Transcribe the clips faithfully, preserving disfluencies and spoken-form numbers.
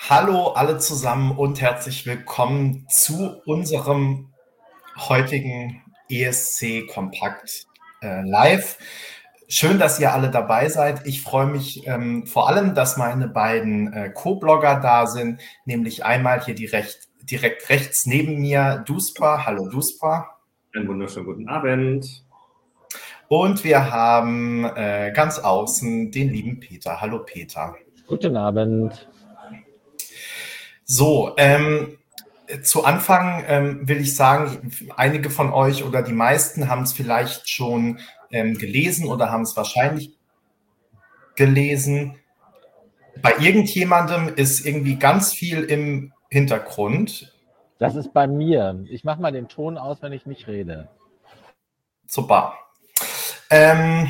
Hallo alle zusammen und herzlich willkommen zu unserem heutigen E S C Kompakt äh, Live. Schön, dass ihr alle dabei seid. Ich freue mich ähm, vor allem, dass meine beiden äh, Co-Blogger da sind, nämlich einmal hier direkt, direkt rechts neben mir Duspa. Hallo Duspa. Einen wunderschönen guten Abend. Und wir haben äh, ganz außen den lieben Peter. Hallo Peter. Guten Abend. So, ähm, zu Anfang ähm, will ich sagen, einige von euch oder die meisten haben es vielleicht schon ähm, gelesen oder haben es wahrscheinlich gelesen. Bei irgendjemandem ist irgendwie ganz viel im Hintergrund. Das ist bei mir. Ich mache mal den Ton aus, wenn ich nicht rede. Super. Ähm,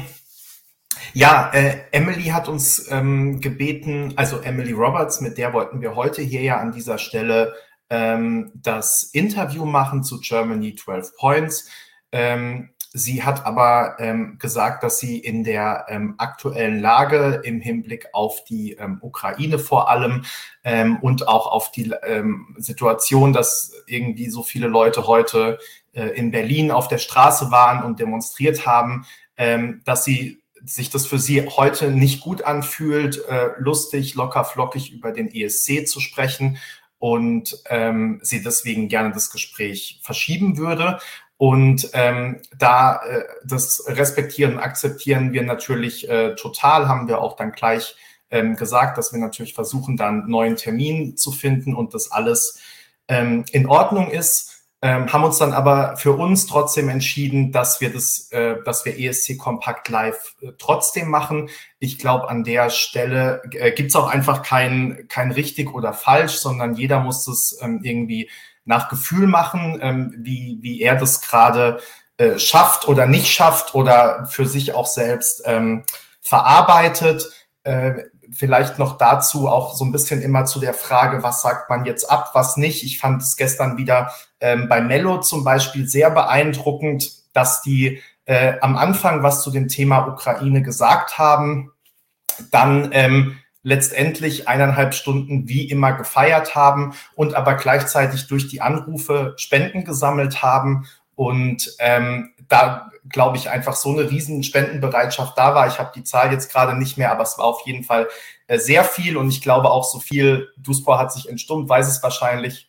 ja, äh, Emily hat uns ähm, gebeten, also Emily Roberts, mit der wollten wir heute hier ja an dieser Stelle ähm, das Interview machen zu Germany zwölf Points. Ähm, sie hat aber ähm, gesagt, dass sie in der ähm, aktuellen Lage im Hinblick auf die ähm, Ukraine vor allem ähm, und auch auf die ähm, Situation, dass irgendwie so viele Leute heute äh, in Berlin auf der Straße waren und demonstriert haben, ähm, dass sie sich das für sie heute nicht gut anfühlt, äh, lustig, locker, flockig über den E S C zu sprechen und ähm, sie deswegen gerne das Gespräch verschieben würde. Und ähm, da äh, das respektieren und akzeptieren wir natürlich äh, total, haben wir auch dann gleich ähm, gesagt, dass wir natürlich versuchen, dann einen neuen Termin zu finden und das alles ähm, in Ordnung ist. Ähm, haben uns dann aber für uns trotzdem entschieden, dass wir das, äh, dass wir E S C Kompakt Live äh, trotzdem machen. Ich glaube, an der Stelle äh, gibt es auch einfach kein, kein richtig oder falsch, sondern jeder muss das ähm, irgendwie nach Gefühl machen, ähm, wie, wie er das gerade äh, schafft oder nicht schafft oder für sich auch selbst ähm, verarbeitet. Äh, Vielleicht noch dazu auch so ein bisschen immer zu der Frage, was sagt man jetzt ab, was nicht. Ich fand es gestern wieder ähm, bei Mello zum Beispiel sehr beeindruckend, dass die äh, am Anfang was zu dem Thema Ukraine gesagt haben, dann ähm, letztendlich eineinhalb Stunden wie immer gefeiert haben und aber gleichzeitig durch die Anrufe Spenden gesammelt haben und ähm, da glaube ich einfach so eine riesen Spendenbereitschaft da war. Ich habe die Zahl jetzt gerade nicht mehr, aber es war auf jeden Fall äh, sehr viel und ich glaube auch so viel, Duspor hat sich entstummt, weiß es wahrscheinlich.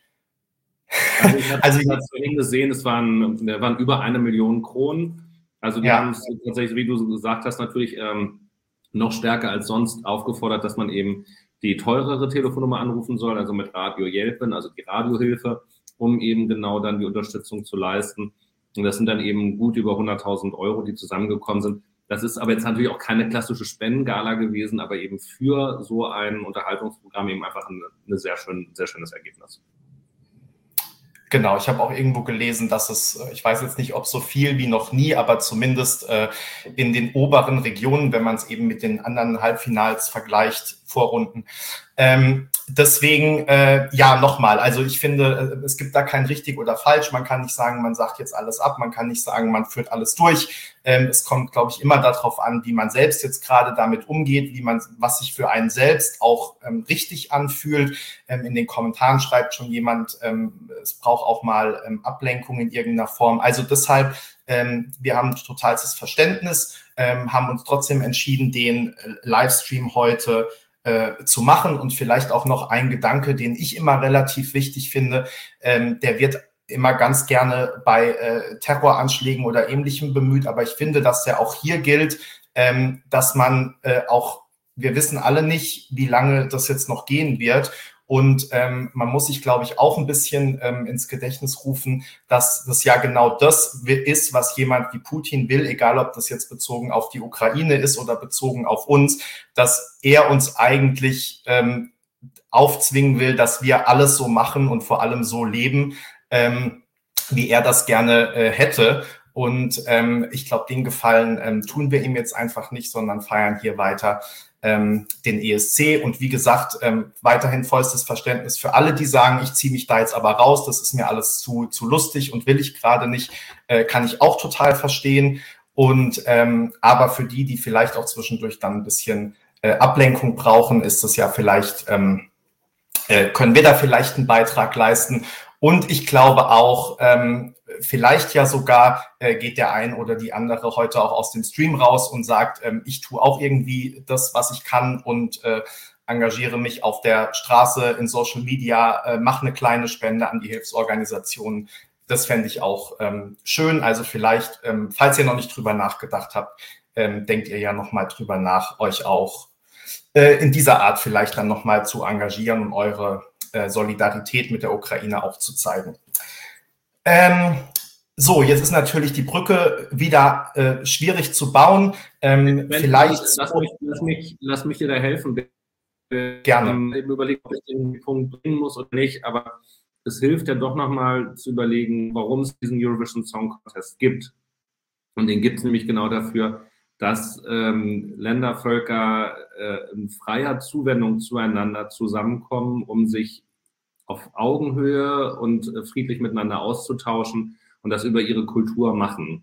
Also ich habe also es vorhin gesehen, es waren, waren über eine Million Kronen. Also die ja. haben es tatsächlich, wie du gesagt hast, natürlich ähm, noch stärker als sonst aufgefordert, dass man eben die teurere Telefonnummer anrufen soll, also mit Radio Jelpen, also die Radiohilfe, um eben genau dann die Unterstützung zu leisten. Und das sind dann eben gut über hunderttausend Euro, die zusammengekommen sind. Das ist aber jetzt natürlich auch keine klassische Spendengala gewesen, aber eben für so ein Unterhaltungsprogramm eben einfach ein, ein sehr, schön, sehr schönes Ergebnis. Genau, ich habe auch irgendwo gelesen, dass es, ich weiß jetzt nicht, ob so viel wie noch nie, aber zumindest äh, in den oberen Regionen, wenn man es eben mit den anderen Halbfinals vergleicht, Vorrunden. Ähm, deswegen, äh, ja, nochmal, also ich finde, es gibt da kein richtig oder falsch. Man kann nicht sagen, man sagt jetzt alles ab, man kann nicht sagen, man führt alles durch. Ähm, es kommt, glaube ich, immer darauf an, wie man selbst jetzt gerade damit umgeht, wie man, was sich für einen selbst auch ähm, richtig anfühlt. Ähm, in den Kommentaren schreibt schon jemand, ähm, es braucht auch mal ähm, Ablenkung in irgendeiner Form. Also deshalb, ähm, wir haben totalstes Verständnis, ähm, haben uns trotzdem entschieden, den äh, Livestream heute äh, zu machen und vielleicht auch noch ein Gedanke, den ich immer relativ wichtig finde, ähm, der wird immer ganz gerne bei äh, Terroranschlägen oder Ähnlichem bemüht, aber ich finde, dass der auch hier gilt, ähm, dass man äh, auch, wir wissen alle nicht, wie lange das jetzt noch gehen wird. Und ähm, man muss sich, glaube ich, auch ein bisschen ähm, ins Gedächtnis rufen, dass das ja genau das ist, was jemand wie Putin will, egal ob das jetzt bezogen auf die Ukraine ist oder bezogen auf uns, dass er uns eigentlich ähm, aufzwingen will, dass wir alles so machen und vor allem so leben, ähm, wie er das gerne äh, hätte. Und ähm, ich glaube, den Gefallen ähm, tun wir ihm jetzt einfach nicht, sondern feiern hier weiter ähm, den E S C. Und wie gesagt, ähm, weiterhin vollstes Verständnis für alle, die sagen, ich ziehe mich da jetzt aber raus, das ist mir alles zu, zu lustig und will ich gerade nicht, äh, kann ich auch total verstehen. Und ähm, aber für die, die vielleicht auch zwischendurch dann ein bisschen äh, Ablenkung brauchen, ist das ja vielleicht ähm, äh, können wir da vielleicht einen Beitrag leisten. Und ich glaube auch, ähm, vielleicht ja sogar äh, geht der ein oder die andere heute auch aus dem Stream raus und sagt, ähm, ich tue auch irgendwie das, was ich kann und äh, engagiere mich auf der Straße, in Social Media, äh, mache eine kleine Spende an die Hilfsorganisationen. Das fände ich auch ähm, schön. Also vielleicht, ähm, falls ihr noch nicht drüber nachgedacht habt, ähm, denkt ihr ja noch mal drüber nach, euch auch äh, in dieser Art vielleicht dann noch mal zu engagieren und eure äh, Solidarität mit der Ukraine auch zu zeigen. Ähm, so, jetzt ist natürlich die Brücke wieder äh, schwierig zu bauen. Ähm, vielleicht. Lass mich, lass, mich, lass mich dir da helfen. Gerne. Ähm, eben überlegen, ob ich den Punkt bringen muss oder nicht, aber es hilft ja doch nochmal zu überlegen, warum es diesen Eurovision Song Contest gibt. Und den gibt es nämlich genau dafür, dass ähm, Länder, Völker äh, in freier Zuwendung zueinander zusammenkommen, um sich auf Augenhöhe und äh, friedlich miteinander auszutauschen und das über ihre Kultur machen.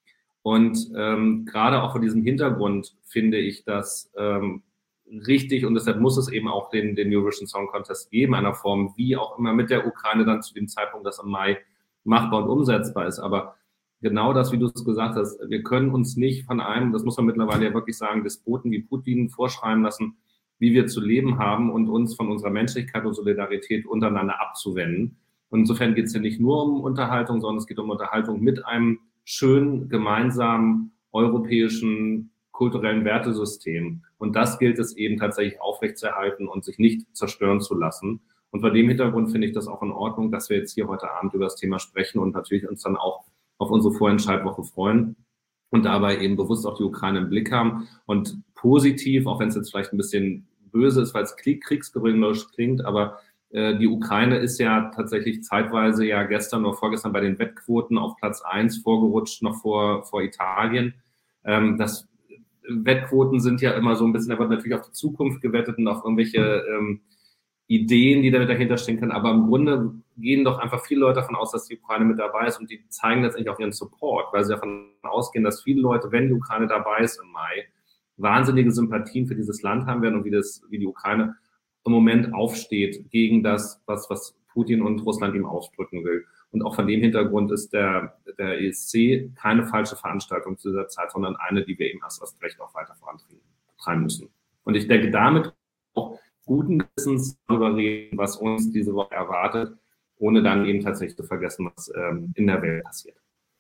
Und ähm, gerade auch vor diesem Hintergrund finde ich das ähm, richtig und deshalb muss es eben auch den, den Eurovision Song Contest geben, einer Form, wie auch immer mit der Ukraine dann zu dem Zeitpunkt, das im Mai machbar und umsetzbar ist. Aber genau das, wie du es gesagt hast, wir können uns nicht von einem, das muss man mittlerweile ja wirklich sagen, Despoten wie Putin vorschreiben lassen, wie wir zu leben haben und uns von unserer Menschlichkeit und Solidarität untereinander abzuwenden. Und insofern geht es ja nicht nur um Unterhaltung, sondern es geht um Unterhaltung mit einem schönen, gemeinsamen europäischen kulturellen Wertesystem. Und das gilt es eben tatsächlich aufrechtzuerhalten und sich nicht zerstören zu lassen. Und vor dem Hintergrund finde ich das auch in Ordnung, dass wir jetzt hier heute Abend über das Thema sprechen und natürlich uns dann auch auf unsere Vorentscheidwoche freuen und dabei eben bewusst auch die Ukraine im Blick haben und positiv, auch wenn es jetzt vielleicht ein bisschen böse ist, weil es kriegsgewinnerisch klingt, aber äh, die Ukraine ist ja tatsächlich zeitweise ja gestern oder vorgestern bei den Wettquoten auf Platz eins vorgerutscht, noch vor, vor Italien. Ähm, das Wettquoten sind ja immer so ein bisschen, da wird natürlich auf die Zukunft gewettet und auf irgendwelche ähm, Ideen, die da dahinter stehen können. Aber im Grunde gehen doch einfach viele Leute davon aus, dass die Ukraine mit dabei ist und die zeigen letztendlich auch ihren Support, weil sie davon ausgehen, dass viele Leute, wenn die Ukraine dabei ist im Mai, wahnsinnige Sympathien für dieses Land haben werden und wie das, wie die Ukraine im Moment aufsteht gegen das, was, was Putin und Russland ihm ausdrücken will. Und auch von dem Hintergrund ist der, der E S C keine falsche Veranstaltung zu dieser Zeit, sondern eine, die wir eben erst erst recht auch weiter vorantreiben müssen. Und ich denke, damit auch guten Gewissens darüber reden, was uns diese Woche erwartet, ohne dann eben tatsächlich zu vergessen, was ähm, in der Welt passiert.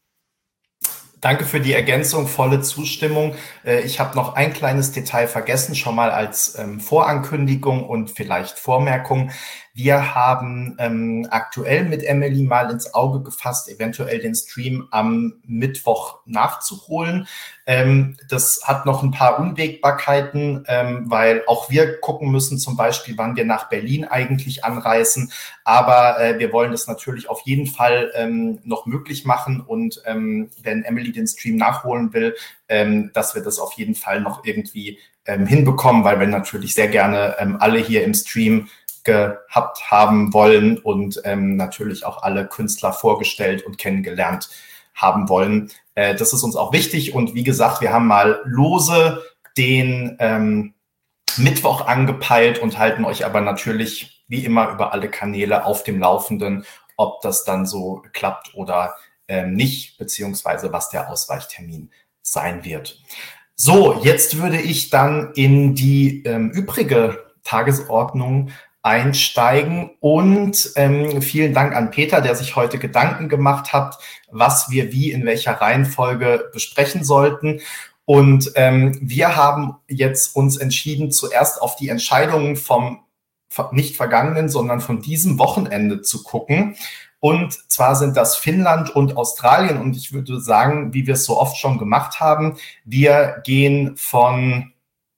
Danke für die Ergänzung, volle Zustimmung. Ich habe noch ein kleines Detail vergessen, schon mal als ähm, Vorankündigung und vielleicht Vormerkung. Wir haben ähm, aktuell mit Emily mal ins Auge gefasst, eventuell den Stream am Mittwoch nachzuholen. Ähm, das hat noch ein paar Unwägbarkeiten, ähm, weil auch wir gucken müssen, zum Beispiel, wann wir nach Berlin eigentlich anreisen. Aber äh, wir wollen das natürlich auf jeden Fall ähm, noch möglich machen. Und ähm, wenn Emily den Stream nachholen will, ähm, dass wir das auf jeden Fall noch irgendwie ähm, hinbekommen, weil wir natürlich sehr gerne ähm, alle hier im Stream gehabt haben wollen und ähm, natürlich auch alle Künstler vorgestellt und kennengelernt haben wollen. Äh, das ist uns auch wichtig und wie gesagt, wir haben mal lose den ähm, Mittwoch angepeilt und halten euch aber natürlich wie immer über alle Kanäle auf dem Laufenden, ob das dann so klappt oder ähm, nicht, beziehungsweise was der Ausweichtermin sein wird. So, jetzt würde ich dann in die ähm, übrige Tagesordnung einsteigen und ähm, vielen Dank an Peter, der sich heute Gedanken gemacht hat, was wir wie in welcher Reihenfolge besprechen sollten. Und ähm, wir haben jetzt uns entschieden, zuerst auf die Entscheidungen vom nicht vergangenen, sondern von diesem Wochenende zu gucken. Und zwar sind das Finnland und Australien. Und ich würde sagen, wie wir es so oft schon gemacht haben, wir gehen von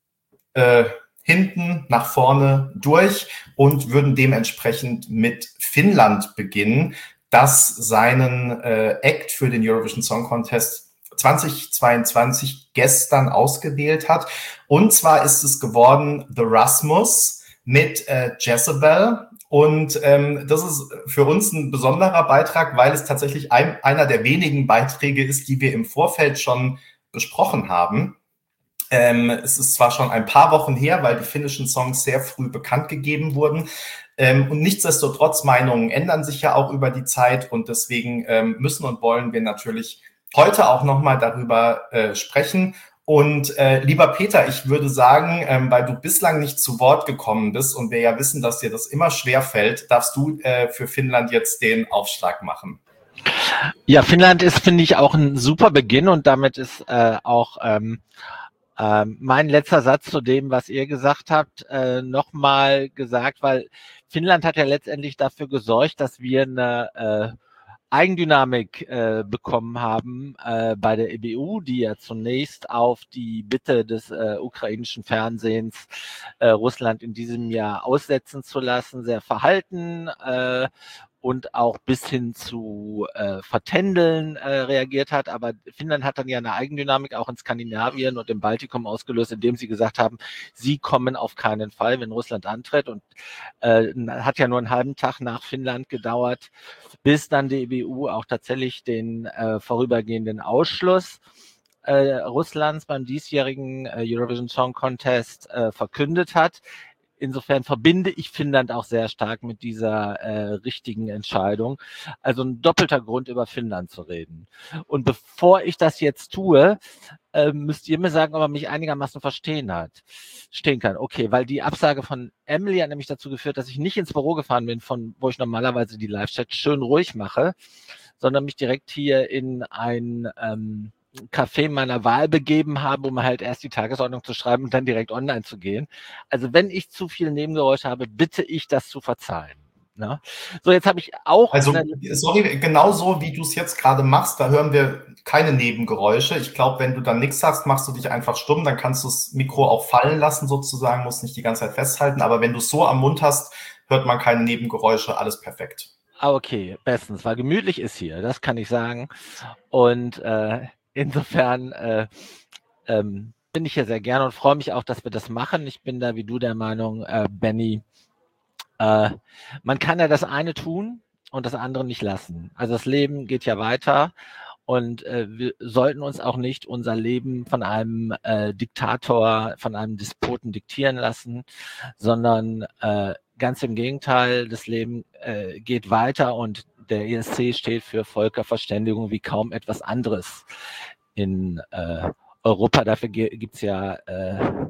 äh, hinten nach vorne durch und würden dementsprechend mit Finnland beginnen, das seinen äh, Act für den Eurovision Song Contest zweitausendzweiundzwanzig gestern ausgewählt hat. Und zwar ist es geworden The Rasmus mit äh, Jezebel. Und ähm, das ist für uns ein besonderer Beitrag, weil es tatsächlich ein, einer der wenigen Beiträge ist, die wir im Vorfeld schon besprochen haben. Ähm, es ist zwar schon ein paar Wochen her, weil die finnischen Songs sehr früh bekannt gegeben wurden. Ähm, und nichtsdestotrotz, Meinungen ändern sich ja auch über die Zeit und deswegen ähm, müssen und wollen wir natürlich heute auch nochmal darüber äh, sprechen. Und äh, lieber Peter, ich würde sagen, ähm, weil du bislang nicht zu Wort gekommen bist und wir ja wissen, dass dir das immer schwer fällt, darfst du äh, für Finnland jetzt den Aufschlag machen. Ja, Finnland ist, finde ich, auch ein super Beginn und damit ist äh, auch ähm, äh, mein letzter Satz zu dem, was ihr gesagt habt, äh, nochmal gesagt, weil Finnland hat ja letztendlich dafür gesorgt, dass wir eine äh, Eigendynamik äh, bekommen haben äh, bei der E B U, die ja zunächst auf die Bitte des äh, ukrainischen Fernsehens äh, Russland in diesem Jahr aussetzen zu lassen, sehr verhalten äh, und auch bis hin zu äh, Vertändeln äh, reagiert hat. Aber Finnland hat dann ja eine Eigendynamik auch in Skandinavien und im Baltikum ausgelöst, indem sie gesagt haben, sie kommen auf keinen Fall, wenn Russland antritt. Und äh, hat ja nur einen halben Tag nach Finnland gedauert, bis dann die E B U auch tatsächlich den äh, vorübergehenden Ausschluss äh, Russlands beim diesjährigen äh, Eurovision Song Contest äh, verkündet hat. Insofern verbinde ich Finnland auch sehr stark mit dieser äh, richtigen Entscheidung. Also ein doppelter Grund, über Finnland zu reden. Und bevor ich das jetzt tue, äh, müsst ihr mir sagen, ob er mich einigermaßen verstehen hat, stehen kann. Okay, weil die Absage von Emily hat nämlich dazu geführt, dass ich nicht ins Büro gefahren bin, von wo ich normalerweise die Live-Chat schön ruhig mache, sondern mich direkt hier in ein ähm, Café meiner Wahl begeben habe, um halt erst die Tagesordnung zu schreiben und dann direkt online zu gehen. Also wenn ich zu viel Nebengeräusche habe, bitte ich das zu verzeihen. Na? So, jetzt habe ich auch... Also, sorry, genau so, wie du es jetzt gerade machst, da hören wir keine Nebengeräusche. Ich glaube, wenn du dann nichts hast, machst du dich einfach stumm, dann kannst du das Mikro auch fallen lassen sozusagen, musst nicht die ganze Zeit festhalten. Aber wenn du es so am Mund hast, hört man keine Nebengeräusche, alles perfekt. Ah, okay, bestens, weil gemütlich ist hier, das kann ich sagen. Und äh, insofern äh, ähm, bin ich hier sehr gerne und freue mich auch, dass wir das machen. Ich bin da wie du der Meinung, äh, Benny, äh, man kann ja das eine tun und das andere nicht lassen. Also das Leben geht ja weiter und äh, wir sollten uns auch nicht unser Leben von einem äh, Diktator, von einem Despoten diktieren lassen, sondern äh, ganz im Gegenteil, das Leben äh, geht weiter und der E S C steht für Völkerverständigung wie kaum etwas anderes in äh, Europa. Dafür gibt es ja äh,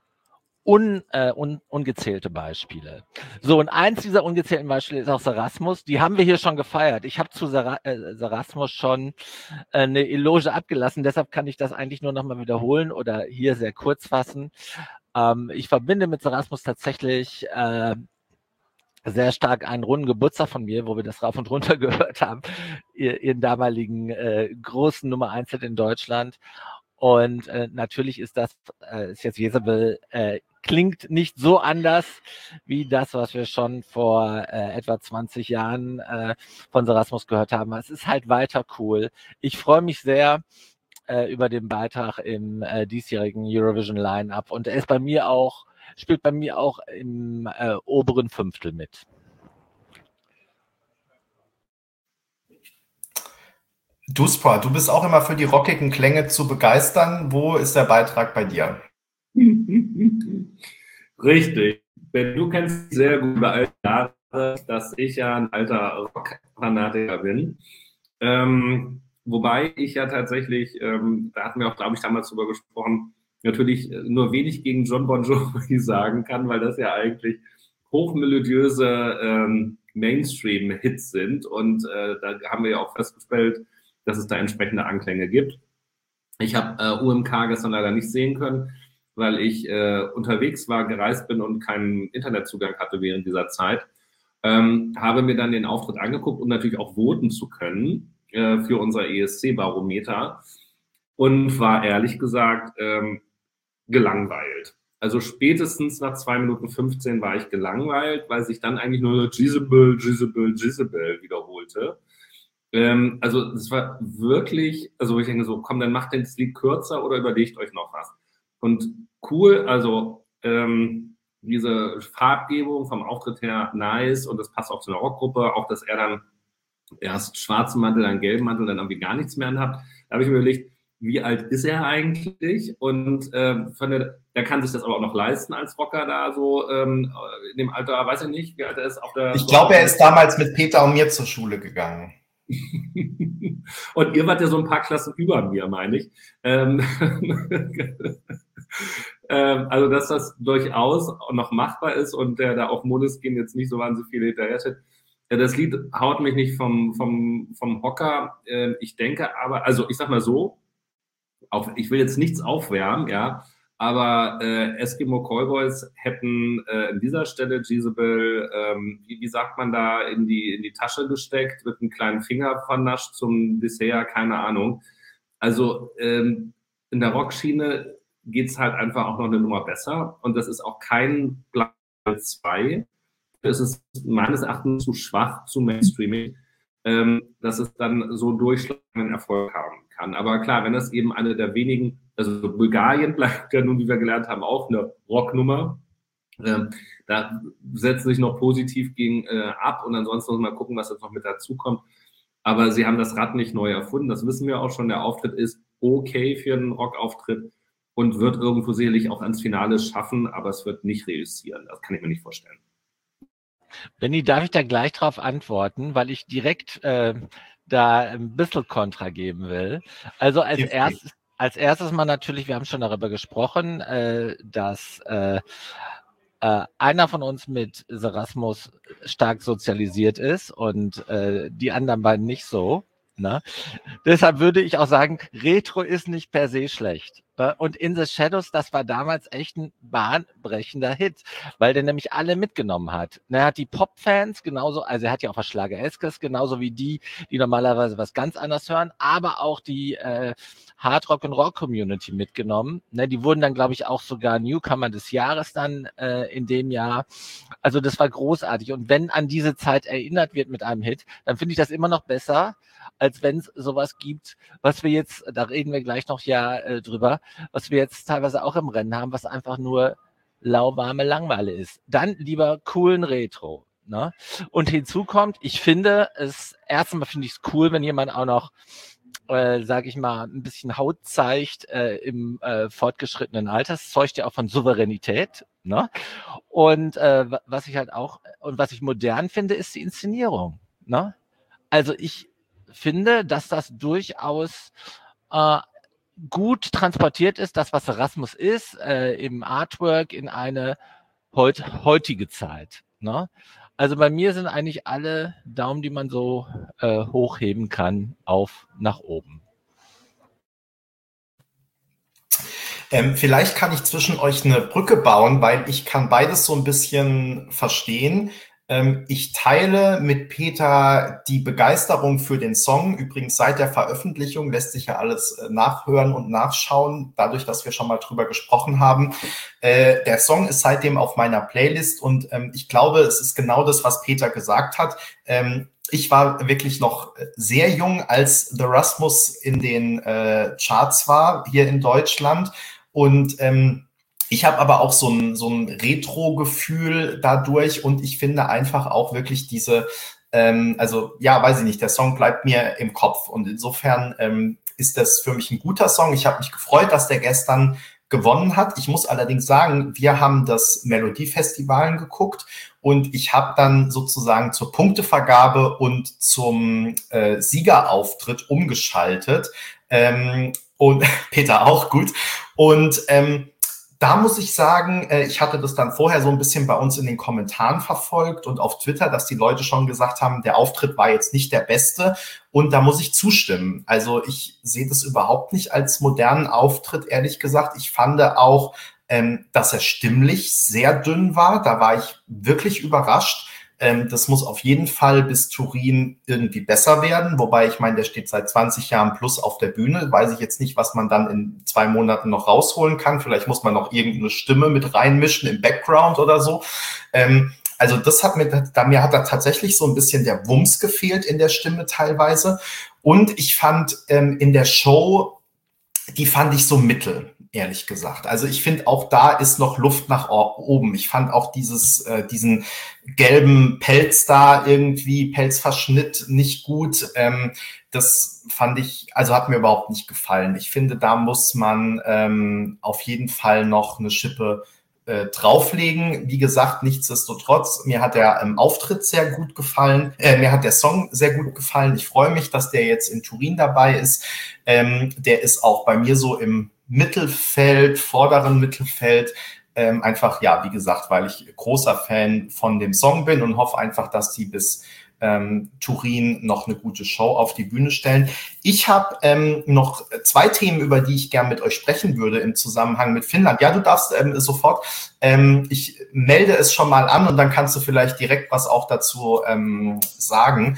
un, äh, un, ungezählte Beispiele. So, und eins dieser ungezählten Beispiele ist auch Sarasmus. Die haben wir hier schon gefeiert. Ich habe zu Sar äh, Sarasmus schon äh, eine Eloge abgelassen, deshalb kann ich das eigentlich nur nochmal wiederholen oder hier sehr kurz fassen. Ähm, ich verbinde mit Sarasmus tatsächlich äh, sehr stark einen runden Geburtstag von mir, wo wir das rauf und runter gehört haben, ihren damaligen äh, großen Nummer eins Hit in Deutschland. Und äh, natürlich ist das, äh, ist jetzt Jezebel, äh, klingt nicht so anders wie das, was wir schon vor äh, etwa zwanzig Jahren äh, von Sarasmus gehört haben. Es ist halt weiter cool. Ich freue mich sehr äh, über den Beitrag im äh, diesjährigen Eurovision Line-Up und er ist bei mir auch, spielt bei mir auch im äh, oberen Fünftel mit. Duspra, du bist auch immer für die rockigen Klänge zu begeistern. Wo ist der Beitrag bei dir? Richtig. Denn du kennst sehr gut über all die Jahre, dass ich ja ein alter Rock-Fanatiker bin. Ähm, wobei ich ja tatsächlich, ähm, da hatten wir auch, glaube ich, damals drüber gesprochen, natürlich nur wenig gegen Jon Bon Jovi sagen kann, weil das ja eigentlich hochmelodiöse ähm, Mainstream-Hits sind. Und äh, da haben wir ja auch festgestellt, dass es da entsprechende Anklänge gibt. Ich habe äh, U M K gestern leider nicht sehen können, weil ich äh, unterwegs war, gereist bin und keinen Internetzugang hatte während dieser Zeit. Ähm, habe mir dann den Auftritt angeguckt, um natürlich auch voten zu können äh, für unser E S C-Barometer und war ehrlich gesagt ähm, gelangweilt. Also spätestens nach zwei Minuten fünfzehn war ich gelangweilt, weil sich dann eigentlich nur Jezebel, Jezebel, Jezebel wiederholte. Ähm, also es war wirklich, also ich denke so, komm, dann macht das Lied kürzer oder überlegt euch noch was. Und cool, also ähm, diese Farbgebung vom Auftritt her nice und das passt auch zu einer Rockgruppe, auch dass er dann erst schwarzen Mantel, dann gelben Mantel, dann irgendwie gar nichts mehr anhat. Da habe ich mir überlegt, wie alt ist er eigentlich? Und ähm, von der, der kann sich das aber auch noch leisten als Rocker da so ähm, in dem Alter, weiß ich nicht, wie alt er ist. Auf der, ich glaube, er ist damals mit Peter und mir zur Schule gegangen. Und ihr wart ja so ein paar Klassen über mir, meine ich. Ähm, ähm, also, dass das durchaus noch machbar ist und der da auf Måneskin jetzt nicht so wahnsinnig viel hinterher steht. Ja, das Lied haut mich nicht vom, vom, vom Hocker. Ähm, ich denke aber, also ich sag mal so, auf, ich will jetzt nichts aufwärmen, ja, aber äh, Eskimo Callboys hätten äh, an dieser Stelle Jezebel, ähm, wie, wie sagt man da, in die, in die Tasche gesteckt, mit einem kleinen Finger vernascht zum Dessert, keine Ahnung. Also ähm, in der Rockschiene geht's halt einfach auch noch eine Nummer besser und das ist auch kein Black zwei. Es ist meines Erachtens zu schwach, zu mainstreaming, ähm, dass es dann so durchschlagenden Erfolg haben kann. Aber klar, wenn das eben eine der wenigen, also Bulgarien bleibt ja nun, wie wir gelernt haben, auch eine Rocknummer. Ähm, da setzen sich noch positiv gegen äh, ab und ansonsten muss man mal gucken, was jetzt noch mit dazu kommt. Aber sie haben das Rad nicht neu erfunden, das wissen wir auch schon. Der Auftritt ist okay für einen Rockauftritt und wird irgendwo sicherlich auch ans Finale schaffen, aber es wird nicht reüssieren. Das kann ich mir nicht vorstellen. Benni, darf ich da gleich drauf antworten, weil ich direkt äh, da ein bisschen Kontra geben will. Also als erstes, als erstes mal natürlich, wir haben schon darüber gesprochen, äh, dass äh, äh, einer von uns mit Serasmus stark sozialisiert ist und äh, die anderen beiden nicht so. Ne? Deshalb würde ich auch sagen, Retro ist nicht per se schlecht. Ne? Und In the Shadows, das war damals echt ein bahnbrechender Hit, weil der nämlich alle mitgenommen hat. Er hat die Pop-Fans genauso, also er hat ja auch was Schlagereskes, genauso wie die, die normalerweise was ganz anderes hören, aber auch die äh, Hardrock- und Rock-Community mitgenommen. Ne? Die wurden dann, glaube ich, auch sogar Newcomer des Jahres dann äh, in dem Jahr. Also das war großartig. Und wenn an diese Zeit erinnert wird mit einem Hit, dann finde ich das immer noch besser, als wenn es sowas gibt, was wir jetzt, da reden wir gleich noch ja äh, drüber, was wir jetzt teilweise auch im Rennen haben, was einfach nur lauwarme Langweile ist. Dann lieber coolen Retro. Ne? Und hinzu kommt, ich finde es, erstmal finde ich es cool, wenn jemand auch noch, äh, sage ich mal, ein bisschen Haut zeigt äh, im äh, fortgeschrittenen Alter. Das zeugt ja auch von Souveränität. Ne? Und äh, was ich halt auch, und was ich modern finde, ist die Inszenierung. Ne? Also ich finde, dass das durchaus äh, gut transportiert ist, das, was Serasmus ist, äh, im Artwork in eine heut, heutige Zeit. Ne? Also bei mir sind eigentlich alle Daumen, die man so äh, hochheben kann, auf nach oben. Ähm, vielleicht kann ich zwischen euch eine Brücke bauen, weil ich kann beides so ein bisschen verstehen. Ich teile mit Peter die Begeisterung für den Song. Übrigens seit der Veröffentlichung lässt sich ja alles nachhören und nachschauen, dadurch, dass wir schon mal drüber gesprochen haben. Der Song ist seitdem auf meiner Playlist und ich glaube, es ist genau das, was Peter gesagt hat. Ich war wirklich noch sehr jung, als The Rasmus in den Charts war, hier in Deutschland. Und ich habe aber auch so ein, so ein Retro-Gefühl dadurch und ich finde einfach auch wirklich diese, ähm, also ja, weiß ich nicht, der Song bleibt mir im Kopf und insofern ähm, ist das für mich ein guter Song. Ich habe mich gefreut, dass der gestern gewonnen hat. Ich muss allerdings sagen, wir haben das Melodiefestivalen geguckt und ich habe dann sozusagen zur Punktevergabe und zum äh, Siegerauftritt umgeschaltet ähm, und Peter auch gut und ähm, da muss ich sagen, ich hatte das dann vorher so ein bisschen bei uns in den Kommentaren verfolgt und auf Twitter, dass die Leute schon gesagt haben, der Auftritt war jetzt nicht der beste. Und da muss ich zustimmen. Also ich sehe das überhaupt nicht als modernen Auftritt, ehrlich gesagt. Ich fand auch, dass er stimmlich sehr dünn war. Da war ich wirklich überrascht. Das muss auf jeden Fall bis Turin irgendwie besser werden. Wobei, ich meine, der steht seit zwanzig Jahren plus auf der Bühne. Weiß ich jetzt nicht, was man dann in zwei Monaten noch rausholen kann. Vielleicht muss man noch irgendeine Stimme mit reinmischen im Background oder so. Also das hat mir, da mir hat da tatsächlich so ein bisschen der Wumms gefehlt in der Stimme teilweise. Und ich fand in der Show die fand ich so mittel, ehrlich gesagt. Also ich finde, auch da ist noch Luft nach oben. Ich fand auch dieses, äh, diesen gelben Pelz da irgendwie, Pelzverschnitt nicht gut. Ähm, das fand ich, also hat mir überhaupt nicht gefallen. Ich finde, da muss man ähm, auf jeden Fall noch eine Schippe äh, drauflegen. Wie gesagt, nichtsdestotrotz, mir hat der ähm, Auftritt sehr gut gefallen. Äh, mir hat der Song sehr gut gefallen. Ich freue mich, dass der jetzt in Turin dabei ist. Ähm, der ist auch bei mir so im Mittelfeld, vorderen Mittelfeld. Ähm, einfach, ja, wie gesagt, weil ich großer Fan von dem Song bin und hoffe einfach, dass die bis ähm, Turin noch eine gute Show auf die Bühne stellen. Ich habe ähm, noch zwei Themen, über die ich gern mit euch sprechen würde im Zusammenhang mit Finnland. Ja, du darfst ähm, sofort. Ähm, ich melde es schon mal an und dann kannst du vielleicht direkt was auch dazu ähm, sagen.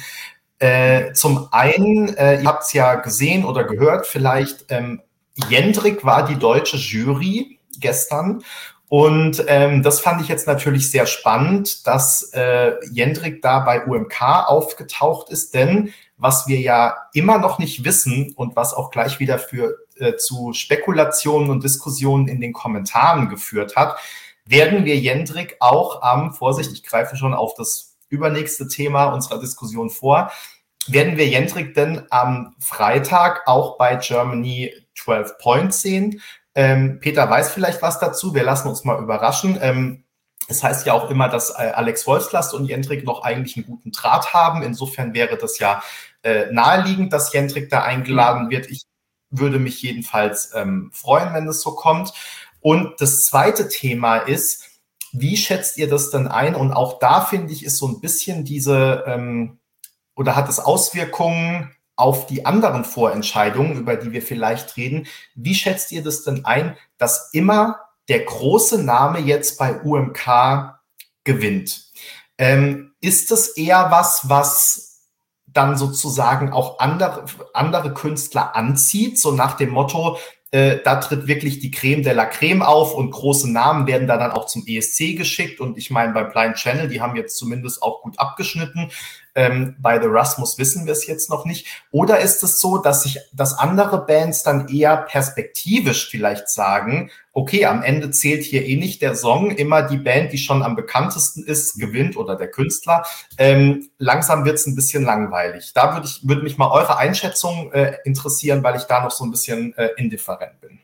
Äh, zum einen, äh, ihr habt es ja gesehen oder gehört, vielleicht ähm, Jendrik war die deutsche Jury gestern. Und ähm, das fand ich jetzt natürlich sehr spannend, dass äh, Jendrik da bei U M K aufgetaucht ist, denn was wir ja immer noch nicht wissen und was auch gleich wieder für äh, zu Spekulationen und Diskussionen in den Kommentaren geführt hat, werden wir Jendrik auch am, Vorsicht, ich greife schon auf das übernächste Thema unserer Diskussion vor, werden wir Jendrik denn am Freitag auch bei Germany zwölf Points sehen? Ähm, Peter weiß vielleicht was dazu. Wir lassen uns mal überraschen. Ähm, es heißt ja auch immer, dass äh, Alex Wolfslast und Jendrik noch eigentlich einen guten Draht haben. Insofern wäre das ja äh, naheliegend, dass Jendrik da eingeladen wird. Ich würde mich jedenfalls ähm, freuen, wenn es so kommt. Und das zweite Thema ist, wie schätzt ihr das denn ein? Und auch da, finde ich, ist so ein bisschen diese, ähm, oder hat es Auswirkungen auf die anderen Vorentscheidungen, über die wir vielleicht reden. Wie schätzt ihr das denn ein, dass immer der große Name jetzt bei U M K gewinnt? Ähm, ist das eher was, was dann sozusagen auch andere, andere Künstler anzieht, so nach dem Motto, äh, da tritt wirklich die Creme de la Creme auf und große Namen werden da dann auch zum E S C geschickt. Und ich meine, bei Blind Channel, die haben jetzt zumindest auch gut abgeschnitten. Ähm, bei The Rasmus wissen wir es jetzt noch nicht. Oder ist es so, dass sich, dass andere Bands dann eher perspektivisch vielleicht sagen, okay, am Ende zählt hier eh nicht der Song, immer die Band, die schon am bekanntesten ist, gewinnt oder der Künstler. Ähm, langsam wird es ein bisschen langweilig. Da würde ich, würde mich mal eure Einschätzung äh, interessieren, weil ich da noch so ein bisschen äh, indifferent bin.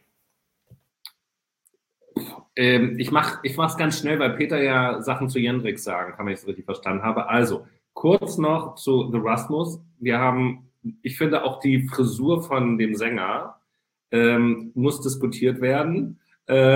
Ähm, ich mache ich mach's ganz schnell, weil Peter ja Sachen zu Jendrik sagen kann, wenn ich es richtig verstanden habe. Also, kurz noch zu The Rasmus. Wir haben, ich finde auch die Frisur von dem Sänger ähm, muss diskutiert werden äh,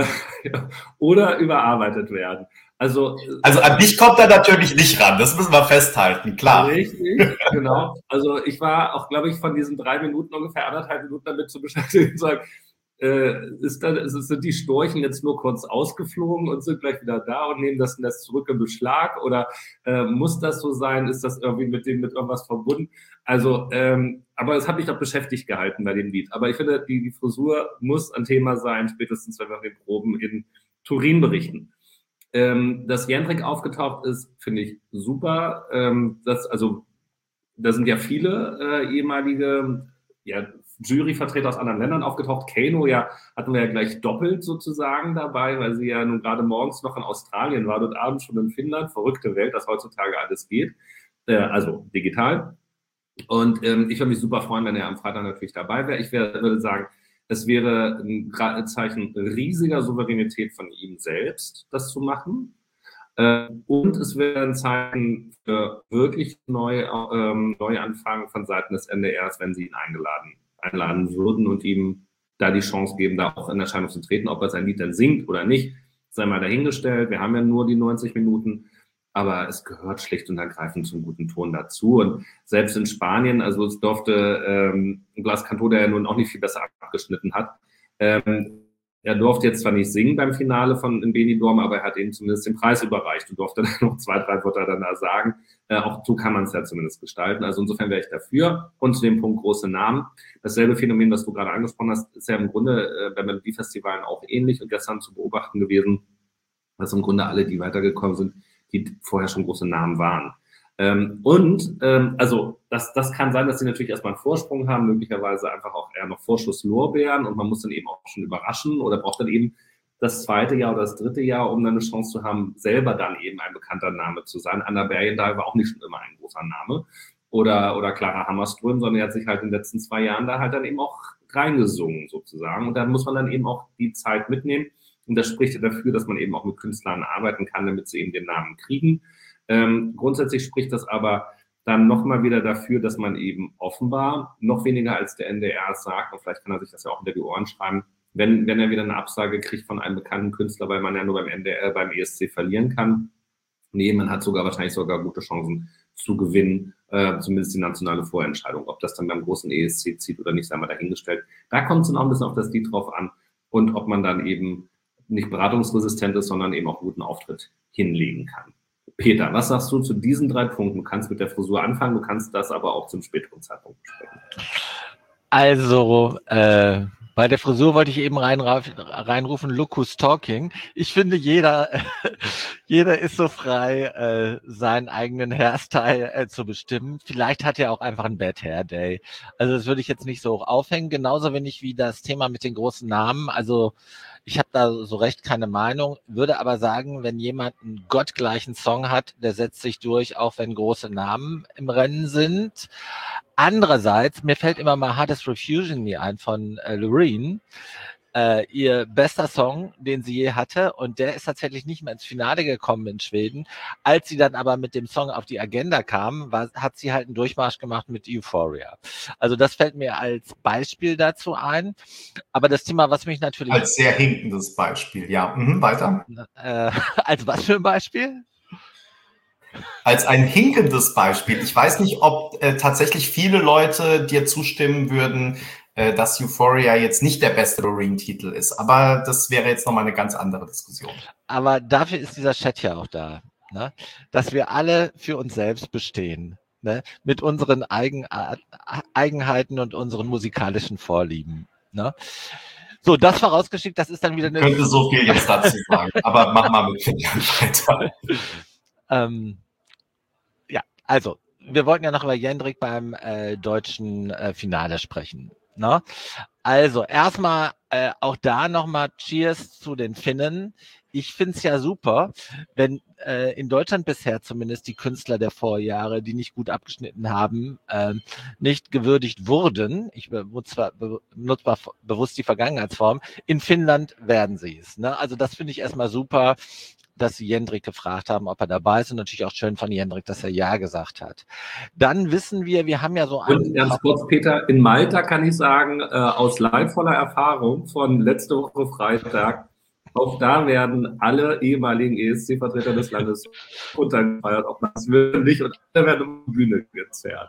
oder überarbeitet werden. Also, also an dich kommt er natürlich nicht ran, das müssen wir festhalten, klar. Richtig, genau. Also ich war auch, glaube ich, von diesen drei Minuten ungefähr anderthalb Minuten damit zu beschäftigen, zu sagen, Äh, ist dann, sind die Storchen jetzt nur kurz ausgeflogen und sind gleich wieder da und nehmen das Nest zurück in Beschlag? Oder äh, muss das so sein? Ist das irgendwie mit dem mit irgendwas verbunden? Also, ähm, aber es hat mich doch beschäftigt gehalten bei dem Lied. Aber ich finde, die, die Frisur muss ein Thema sein, spätestens wenn wir den Proben in Turin berichten. Ähm, dass Jendrik aufgetaucht ist, finde ich super. Ähm, das, also, da sind ja viele äh, ehemalige, ja, Juryvertreter aus anderen Ländern aufgetaucht. Kano ja, hatten wir ja gleich doppelt sozusagen dabei, weil sie ja nun gerade morgens noch in Australien war, dort abends schon in Finnland. Verrückte Welt, dass heutzutage alles geht. Äh, also digital. Und ähm, ich würde mich super freuen, wenn er am Freitag natürlich dabei wäre. Ich wär, würde sagen, es wäre ein Zeichen riesiger Souveränität von ihm selbst, das zu machen. Äh, und es wäre ein Zeichen für wirklich neue, ähm, Neuanfang von Seiten des N D Rs, wenn sie ihn eingeladen einladen würden und ihm da die Chance geben, da auch in Erscheinung zu treten. Ob er sein Lied dann singt oder nicht, sei mal dahingestellt. Wir haben ja nur die neunzig Minuten, aber es gehört schlicht und ergreifend zum guten Ton dazu. Und selbst in Spanien, also es durfte ähm, Blas Cantó, der ja nun auch nicht viel besser abgeschnitten hat, ähm, er durfte jetzt zwar nicht singen beim Finale von in Benidorm, aber er hat ihm zumindest den Preis überreicht und durfte dann noch zwei, drei Wörter dann da sagen. Äh, auch so kann man es ja zumindest gestalten. Also insofern wäre ich dafür. Und zu dem Punkt große Namen. Dasselbe Phänomen, was du gerade angesprochen hast, ist ja im Grunde äh, bei Melodiefestivalen auch ähnlich und gestern zu beobachten gewesen, dass im Grunde alle, die weitergekommen sind, die vorher schon große Namen waren. Ähm, und ähm, also das, das kann sein, dass sie natürlich erstmal einen Vorsprung haben, möglicherweise einfach auch eher noch Vorschusslorbeeren und man muss dann eben auch schon überraschen oder braucht dann eben das zweite Jahr oder das dritte Jahr, um dann eine Chance zu haben, selber dann eben ein bekannter Name zu sein. Anna Bergendahl war auch nicht schon immer ein großer Name. Oder, oder Clara Hammerström, sondern er hat sich halt in den letzten zwei Jahren da halt dann eben auch reingesungen sozusagen. Und da muss man dann eben auch die Zeit mitnehmen. Und das spricht ja dafür, dass man eben auch mit Künstlern arbeiten kann, damit sie eben den Namen kriegen. Ähm, grundsätzlich spricht das aber dann nochmal wieder dafür, dass man eben offenbar noch weniger als der N D R sagt, und vielleicht kann er sich das ja auch hinter die Ohren schreiben, wenn, wenn er wieder eine Absage kriegt von einem bekannten Künstler, weil man ja nur beim N D R, beim E S C verlieren kann. Nee, man hat sogar wahrscheinlich sogar gute Chancen zu gewinnen, äh, zumindest die nationale Vorentscheidung. Ob das dann beim großen E S C zieht oder nicht, sei mal dahingestellt. Da kommt es dann auch ein bisschen auf das Lied drauf an und ob man dann eben nicht beratungsresistent ist, sondern eben auch einen guten Auftritt hinlegen kann. Peter, was sagst du zu diesen drei Punkten? Du kannst mit der Frisur anfangen, du kannst das aber auch zum späteren Zeitpunkt besprechen. Also, äh, bei der Frisur wollte ich eben reinrufen, look who's talking. Ich finde, jeder, jeder ist so frei, äh, seinen eigenen Hairstyle äh, zu bestimmen. Vielleicht hat er auch einfach einen Bad Hair Day. Also das würde ich jetzt nicht so hoch aufhängen. Genauso wenig wie das Thema mit den großen Namen. Also ich habe da so recht keine Meinung, würde aber sagen, wenn jemand einen gottgleichen Song hat, der setzt sich durch, auch wenn große Namen im Rennen sind. Andererseits, mir fällt immer mal Hardest Refusing Me ein von äh, Loreen, äh, ihr bester Song, den sie je hatte, und der ist tatsächlich nicht mehr ins Finale gekommen in Schweden. Als sie dann aber mit dem Song auf die Agenda kam, war, hat sie halt einen Durchmarsch gemacht mit Euphoria. Also das fällt mir als Beispiel dazu ein. Aber das Thema, was mich natürlich... Als sehr hinkendes Beispiel, ja. Mhm, weiter. Äh, als was für ein Beispiel? Als ein hinkendes Beispiel. Ich weiß nicht, ob äh, tatsächlich viele Leute dir zustimmen würden, äh, dass Euphoria jetzt nicht der beste Loreen-Titel ist. Aber das wäre jetzt nochmal eine ganz andere Diskussion. Aber dafür ist dieser Chat ja auch da, ne? Dass wir alle für uns selbst bestehen, ne? Mit unseren Eigen, Eigenheiten und unseren musikalischen Vorlieben. Ne? So, das vorausgeschickt, das ist dann wieder eine... Ich könnte so viel jetzt dazu sagen, aber mach mal mit Filian weiter. ähm, ja, also, wir wollten ja noch über Jendrik beim äh, deutschen äh, Finale sprechen. Ne? Also, erstmal äh, auch da nochmal Cheers zu den Finnen. Ich finde es ja super, wenn äh, in Deutschland bisher zumindest die Künstler der Vorjahre, die nicht gut abgeschnitten haben, äh, nicht gewürdigt wurden. Ich benutze zwar, benutze zwar bewusst die Vergangenheitsform. In Finnland werden sie es. Ne? Also das finde ich erstmal super, dass sie Jendrik gefragt haben, ob er dabei ist, und natürlich auch schön von Jendrik, dass er Ja gesagt hat. Dann wissen wir, wir haben ja so einen... Und ganz kurz, Peter, in Malta kann ich sagen, äh, aus leidvoller Erfahrung von letzte Woche Freitag, auch da werden alle ehemaligen E S C-Vertreter des Landes untergefeiert, ob man es will nicht, und alle werden um die Bühne gezerrt.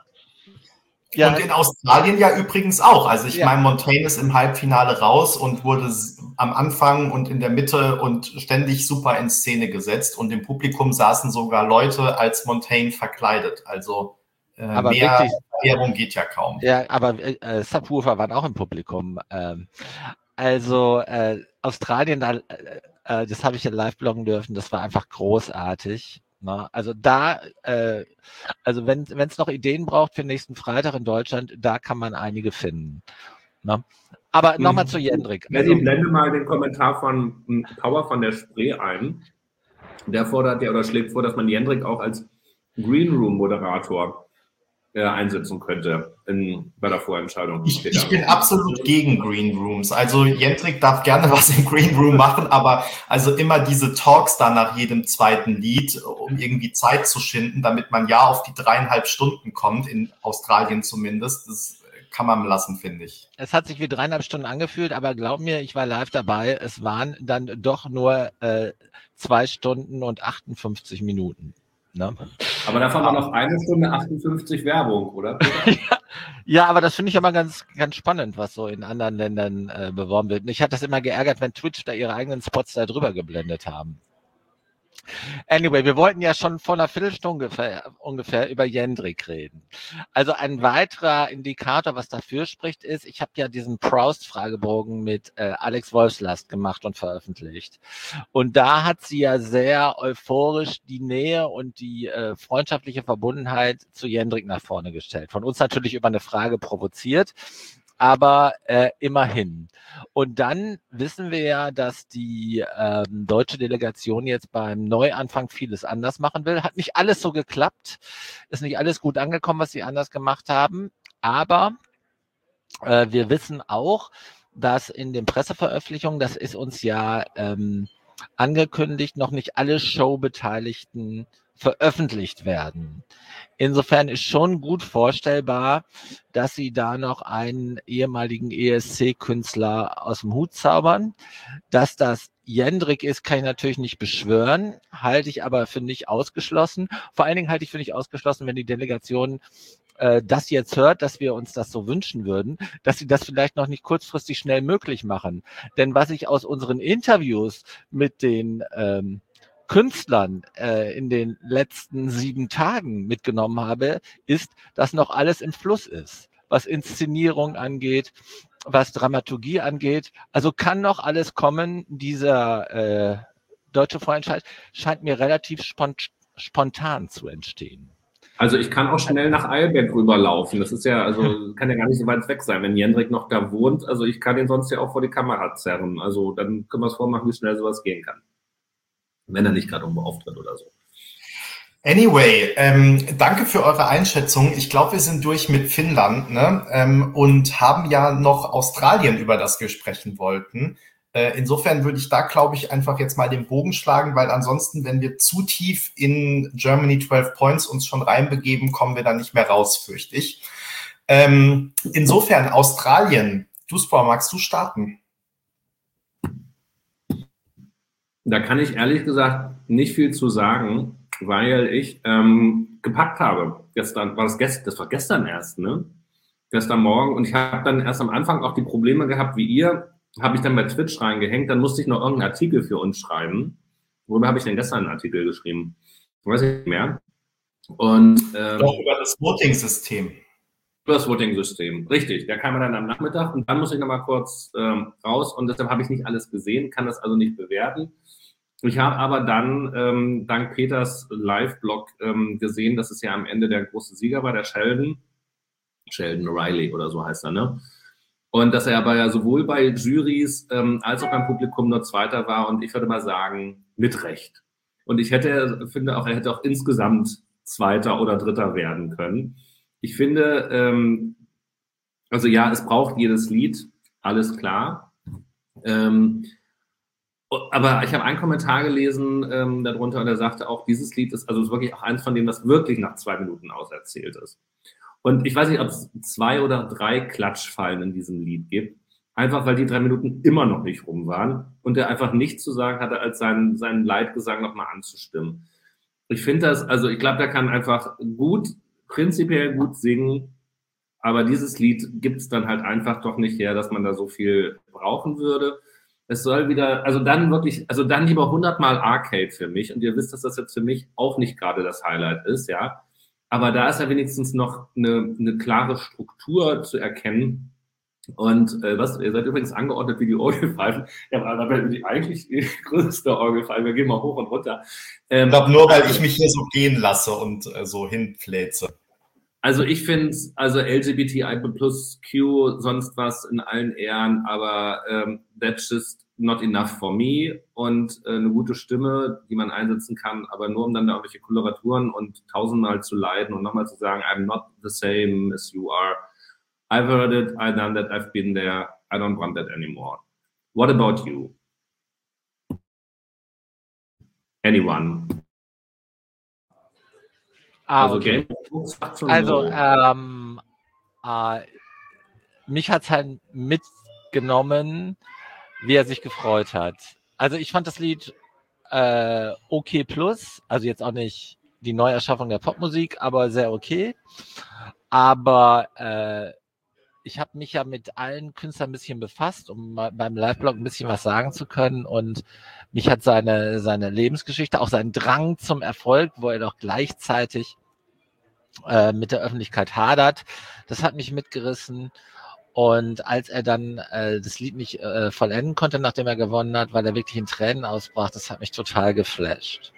Ja. Und in Australien ja übrigens auch. Also ich ja. meine, Montaigne ist im Halbfinale raus und wurde am Anfang und in der Mitte und ständig super in Szene gesetzt. Und im Publikum saßen sogar Leute als Montaigne verkleidet. Also äh, aber mehr wirklich, Verehrung geht ja kaum. Ja, aber äh, Subwoofer waren auch im Publikum. Ähm, also äh, Australien, da, äh, das habe ich ja live bloggen dürfen, das war einfach großartig. Ne? Also da, äh, also wenn es noch Ideen braucht für nächsten Freitag in Deutschland, da kann man einige finden. Ne? Aber nochmal mhm. zu Jendrik. Also, ich blende mal den Kommentar von Power von der Spree ein. Der fordert ja oder schlägt vor, dass man Jendrik auch als Green Room Moderator äh, einsetzen könnte in, bei der Vorentscheidung. Ich, ich bin absolut gegen Green Rooms. Also Jendrik darf gerne was im Green Room machen, aber also immer diese Talks da nach jedem zweiten Lied, um irgendwie Zeit zu schinden, damit man ja auf die dreieinhalb Stunden kommt, in Australien zumindest, das kann man lassen, finde ich. Es hat sich wie dreieinhalb Stunden angefühlt, aber glaub mir, ich war live dabei, es waren dann doch nur äh, zwei Stunden und achtundfünfzig Minuten. Ne? Aber davon war noch eine Stunde achtundfünfzig Werbung, oder? ja, ja, aber das finde ich immer ganz, ganz spannend, was so in anderen Ländern äh, beworben wird. Mich hat das immer geärgert, wenn Twitch da ihre eigenen Spots da drüber geblendet haben. Anyway, wir wollten ja schon vor einer Viertelstunde ungefähr, ungefähr über Jendrik reden. Also ein weiterer Indikator, was dafür spricht, ist, ich habe ja diesen Proust-Fragebogen mit äh, Alex Wolfslast gemacht und veröffentlicht. Und da hat sie ja sehr euphorisch die Nähe und die äh, freundschaftliche Verbundenheit zu Jendrik nach vorne gestellt. Von uns natürlich über eine Frage provoziert, aber äh, immerhin. Und dann wissen wir ja, dass die ähm, deutsche Delegation jetzt beim Neuanfang vieles anders machen will. Hat nicht alles so geklappt, ist nicht alles gut angekommen, was sie anders gemacht haben, aber äh, wir wissen auch, dass in den Presseveröffentlichungen, das ist uns ja ähm, angekündigt, noch nicht alle Showbeteiligten veröffentlicht werden. Insofern ist schon gut vorstellbar, dass sie da noch einen ehemaligen E S C-Künstler aus dem Hut zaubern. Dass das Jendrik ist, kann ich natürlich nicht beschwören, halte ich aber für nicht ausgeschlossen. Vor allen Dingen halte ich für nicht ausgeschlossen, wenn die Delegation äh, das jetzt hört, dass wir uns das so wünschen würden, dass sie das vielleicht noch nicht kurzfristig schnell möglich machen. Denn was ich aus unseren Interviews mit den ähm, Künstlern äh, in den letzten sieben Tagen mitgenommen habe, ist, dass noch alles im Fluss ist, was Inszenierung angeht, was Dramaturgie angeht. Also kann noch alles kommen. Dieser äh, deutsche Vorentscheid scheint mir relativ spont- spontan zu entstehen. Also ich kann auch schnell nach Eilberg rüberlaufen. Das ist ja, also kann ja gar nicht so weit weg sein, wenn Jendrik noch da wohnt. Also ich kann ihn sonst ja auch vor die Kamera zerren. Also dann können wir es vormachen, wie schnell sowas gehen kann. Wenn er nicht gerade irgendwo auftritt oder so. Anyway, ähm, danke für eure Einschätzung. Ich glaube, wir sind durch mit Finnland, ne? Ähm, und haben ja noch Australien, über das wir sprechen wollten. Äh, insofern würde ich da, glaube ich, einfach jetzt mal den Bogen schlagen, weil ansonsten, wenn wir zu tief in Germany zwölf Points uns schon reinbegeben, kommen wir da nicht mehr raus, fürchte ich. Ähm, insofern, Australien. Duspor, magst du starten? Da kann ich ehrlich gesagt nicht viel zu sagen, weil ich ähm, gepackt habe. Gestern war das gestern, das war gestern erst, ne? Gestern Morgen. Und ich habe dann erst am Anfang auch die Probleme gehabt, wie ihr, habe ich dann bei Twitch reingehängt. Dann musste ich noch irgendeinen Artikel für uns schreiben. Worüber habe ich denn gestern einen Artikel geschrieben? Weiß ich nicht mehr. Und ähm, doch über das Voting-System. Über das Voting-System, richtig. Der kam dann am Nachmittag und dann muss ich nochmal kurz ähm, raus und deshalb habe ich nicht alles gesehen, kann das also nicht bewerten. Ich habe aber dann ähm, dank Peters Live-Blog ähm, gesehen, dass es ja am Ende der große Sieger war, der Sheldon. Sheldon Riley oder so heißt er, ne? Und dass er aber ja sowohl bei Jurys ähm, als auch beim Publikum nur Zweiter war und ich würde mal sagen, mit Recht. Und ich hätte, finde auch, er hätte auch insgesamt Zweiter oder Dritter werden können. Ich finde, ähm, also ja, es braucht jedes Lied, alles klar. Ähm, aber ich habe einen Kommentar gelesen ähm, darunter und er sagte auch, dieses Lied ist also ist wirklich auch eins von denen, das wirklich nach zwei Minuten auserzählt ist. Und ich weiß nicht, ob es zwei oder drei Klatschfallen in diesem Lied gibt, einfach weil die drei Minuten immer noch nicht rum waren und er einfach nichts zu sagen hatte, als seinen, seinen Leitgesang nochmal anzustimmen. Ich finde das, also ich glaube, der kann einfach gut, prinzipiell gut singen, aber dieses Lied gibt es dann halt einfach doch nicht her, dass man da so viel brauchen würde. Es soll wieder, also dann wirklich, also dann lieber hundertmal Arcade für mich. Und ihr wisst, dass das jetzt für mich auch nicht gerade das Highlight ist, ja. Aber da ist ja wenigstens noch eine, eine klare Struktur zu erkennen. Und äh, was, ihr seid übrigens angeordnet wie die Orgelpfeifen. Ja, aber da die eigentlich die größte Orgelpfeife. Wir gehen mal hoch und runter. Ähm, ich glaube nur, weil ich mich hier so gehen lasse und äh, so hinplätze. Also ich finde, also L G B T I plus Q, sonst was in allen Ehren, aber ähm, that's just not enough for me und äh, eine gute Stimme, die man einsetzen kann, aber nur um dann da irgendwelche Koloraturen und tausendmal zu leiden und nochmal zu sagen, I'm not the same as you are. I've heard it, I've done that, I've been there, I don't want that anymore. What about you? Anyone? Ah, also, okay. also ähm, äh, mich hat es halt mitgenommen, wie er sich gefreut hat. Also ich fand das Lied äh, okay plus, also jetzt auch nicht die Neuerschaffung der Popmusik, aber sehr okay. Aber äh, ich habe mich ja mit allen Künstlern ein bisschen befasst, um beim Live-Blog ein bisschen was sagen zu können. Und mich hat seine, seine Lebensgeschichte, auch sein Drang zum Erfolg, wo er doch gleichzeitig äh, mit der Öffentlichkeit hadert, das hat mich mitgerissen. Und als er dann äh, das Lied nicht äh, vollenden konnte, nachdem er gewonnen hat, weil er wirklich in Tränen ausbrach, das hat mich total geflasht.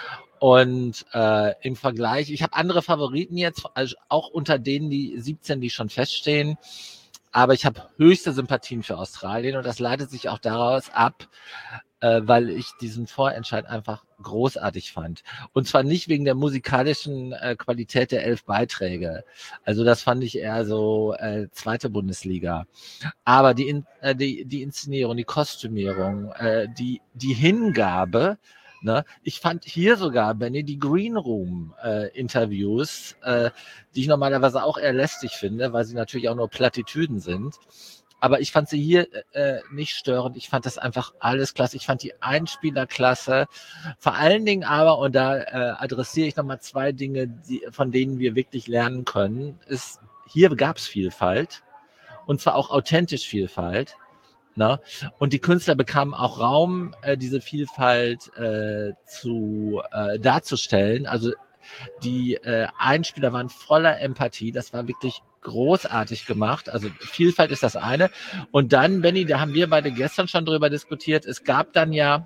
Und äh, im Vergleich, ich habe andere Favoriten jetzt, also auch unter denen die siebzehn, die schon feststehen, aber ich habe höchste Sympathien für Australien und das leitet sich auch daraus ab, äh, weil ich diesen Vorentscheid einfach großartig fand. Und zwar nicht wegen der musikalischen äh, Qualität der elf Beiträge. Also das fand ich eher so äh, zweite Bundesliga. Aber die, in, äh, die, die Inszenierung, die Kostümierung, äh, die, die Hingabe. Ne? Ich fand hier sogar, Benny, die Green Room äh, Interviews, äh, die ich normalerweise auch eher lästig finde, weil sie natürlich auch nur Plattitüden sind. Aber ich fand sie hier äh, nicht störend. Ich fand das einfach alles klasse. Ich fand die Einspieler klasse. Vor allen Dingen aber, und da äh, adressiere ich nochmal zwei Dinge, die, von denen wir wirklich lernen können, ist, hier gab es Vielfalt. Und zwar auch authentisch Vielfalt. Ne? Und die Künstler bekamen auch Raum, äh, diese Vielfalt äh, zu äh, darzustellen. Also die äh, Einspieler waren voller Empathie. Das war wirklich großartig gemacht. Also Vielfalt ist das eine. Und dann, Benni, da haben wir beide gestern schon drüber diskutiert. Es gab dann ja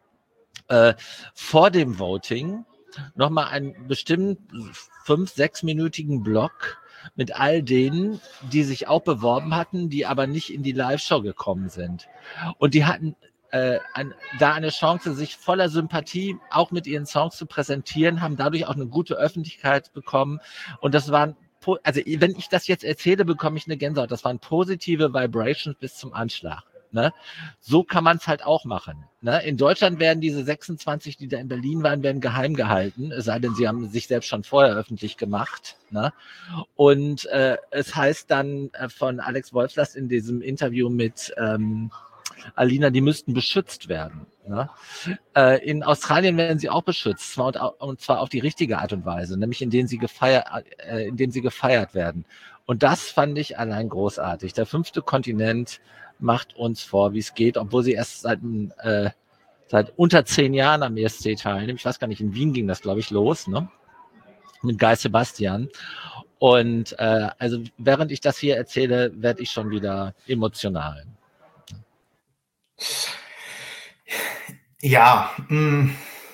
äh, vor dem Voting nochmal einen bestimmt fünf-, sechsminütigen Block mit all denen, die sich auch beworben hatten, die aber nicht in die Live-Show gekommen sind. Und die hatten äh, ein, da eine Chance, sich voller Sympathie auch mit ihren Songs zu präsentieren, haben dadurch auch eine gute Öffentlichkeit bekommen. Und das waren, also wenn ich das jetzt erzähle, bekomme ich eine Gänsehaut. Das waren positive Vibrations bis zum Anschlag. Ne? So kann man es halt auch machen. Ne? In Deutschland werden diese sechsundzwanzig, die da in Berlin waren, werden geheim gehalten, es sei denn, sie haben sich selbst schon vorher öffentlich gemacht. Ne? Und äh, es heißt dann äh, von Alex Wolfslast in diesem Interview mit ähm, Alina, die müssten beschützt werden. Ne? Äh, in Australien werden sie auch beschützt, zwar und, und zwar auf die richtige Art und Weise, nämlich indem sie gefeiert, äh, indem sie gefeiert werden. Und das fand ich allein großartig. Der fünfte Kontinent macht uns vor, wie es geht, obwohl sie erst seit, äh, seit unter zehn Jahren am E S C teilnehmen. Ich weiß gar nicht, in Wien ging das, glaube ich, los, ne? Mit Guy Sebastian. Und äh, also während ich das hier erzähle, werde ich schon wieder emotional. Ja, mh.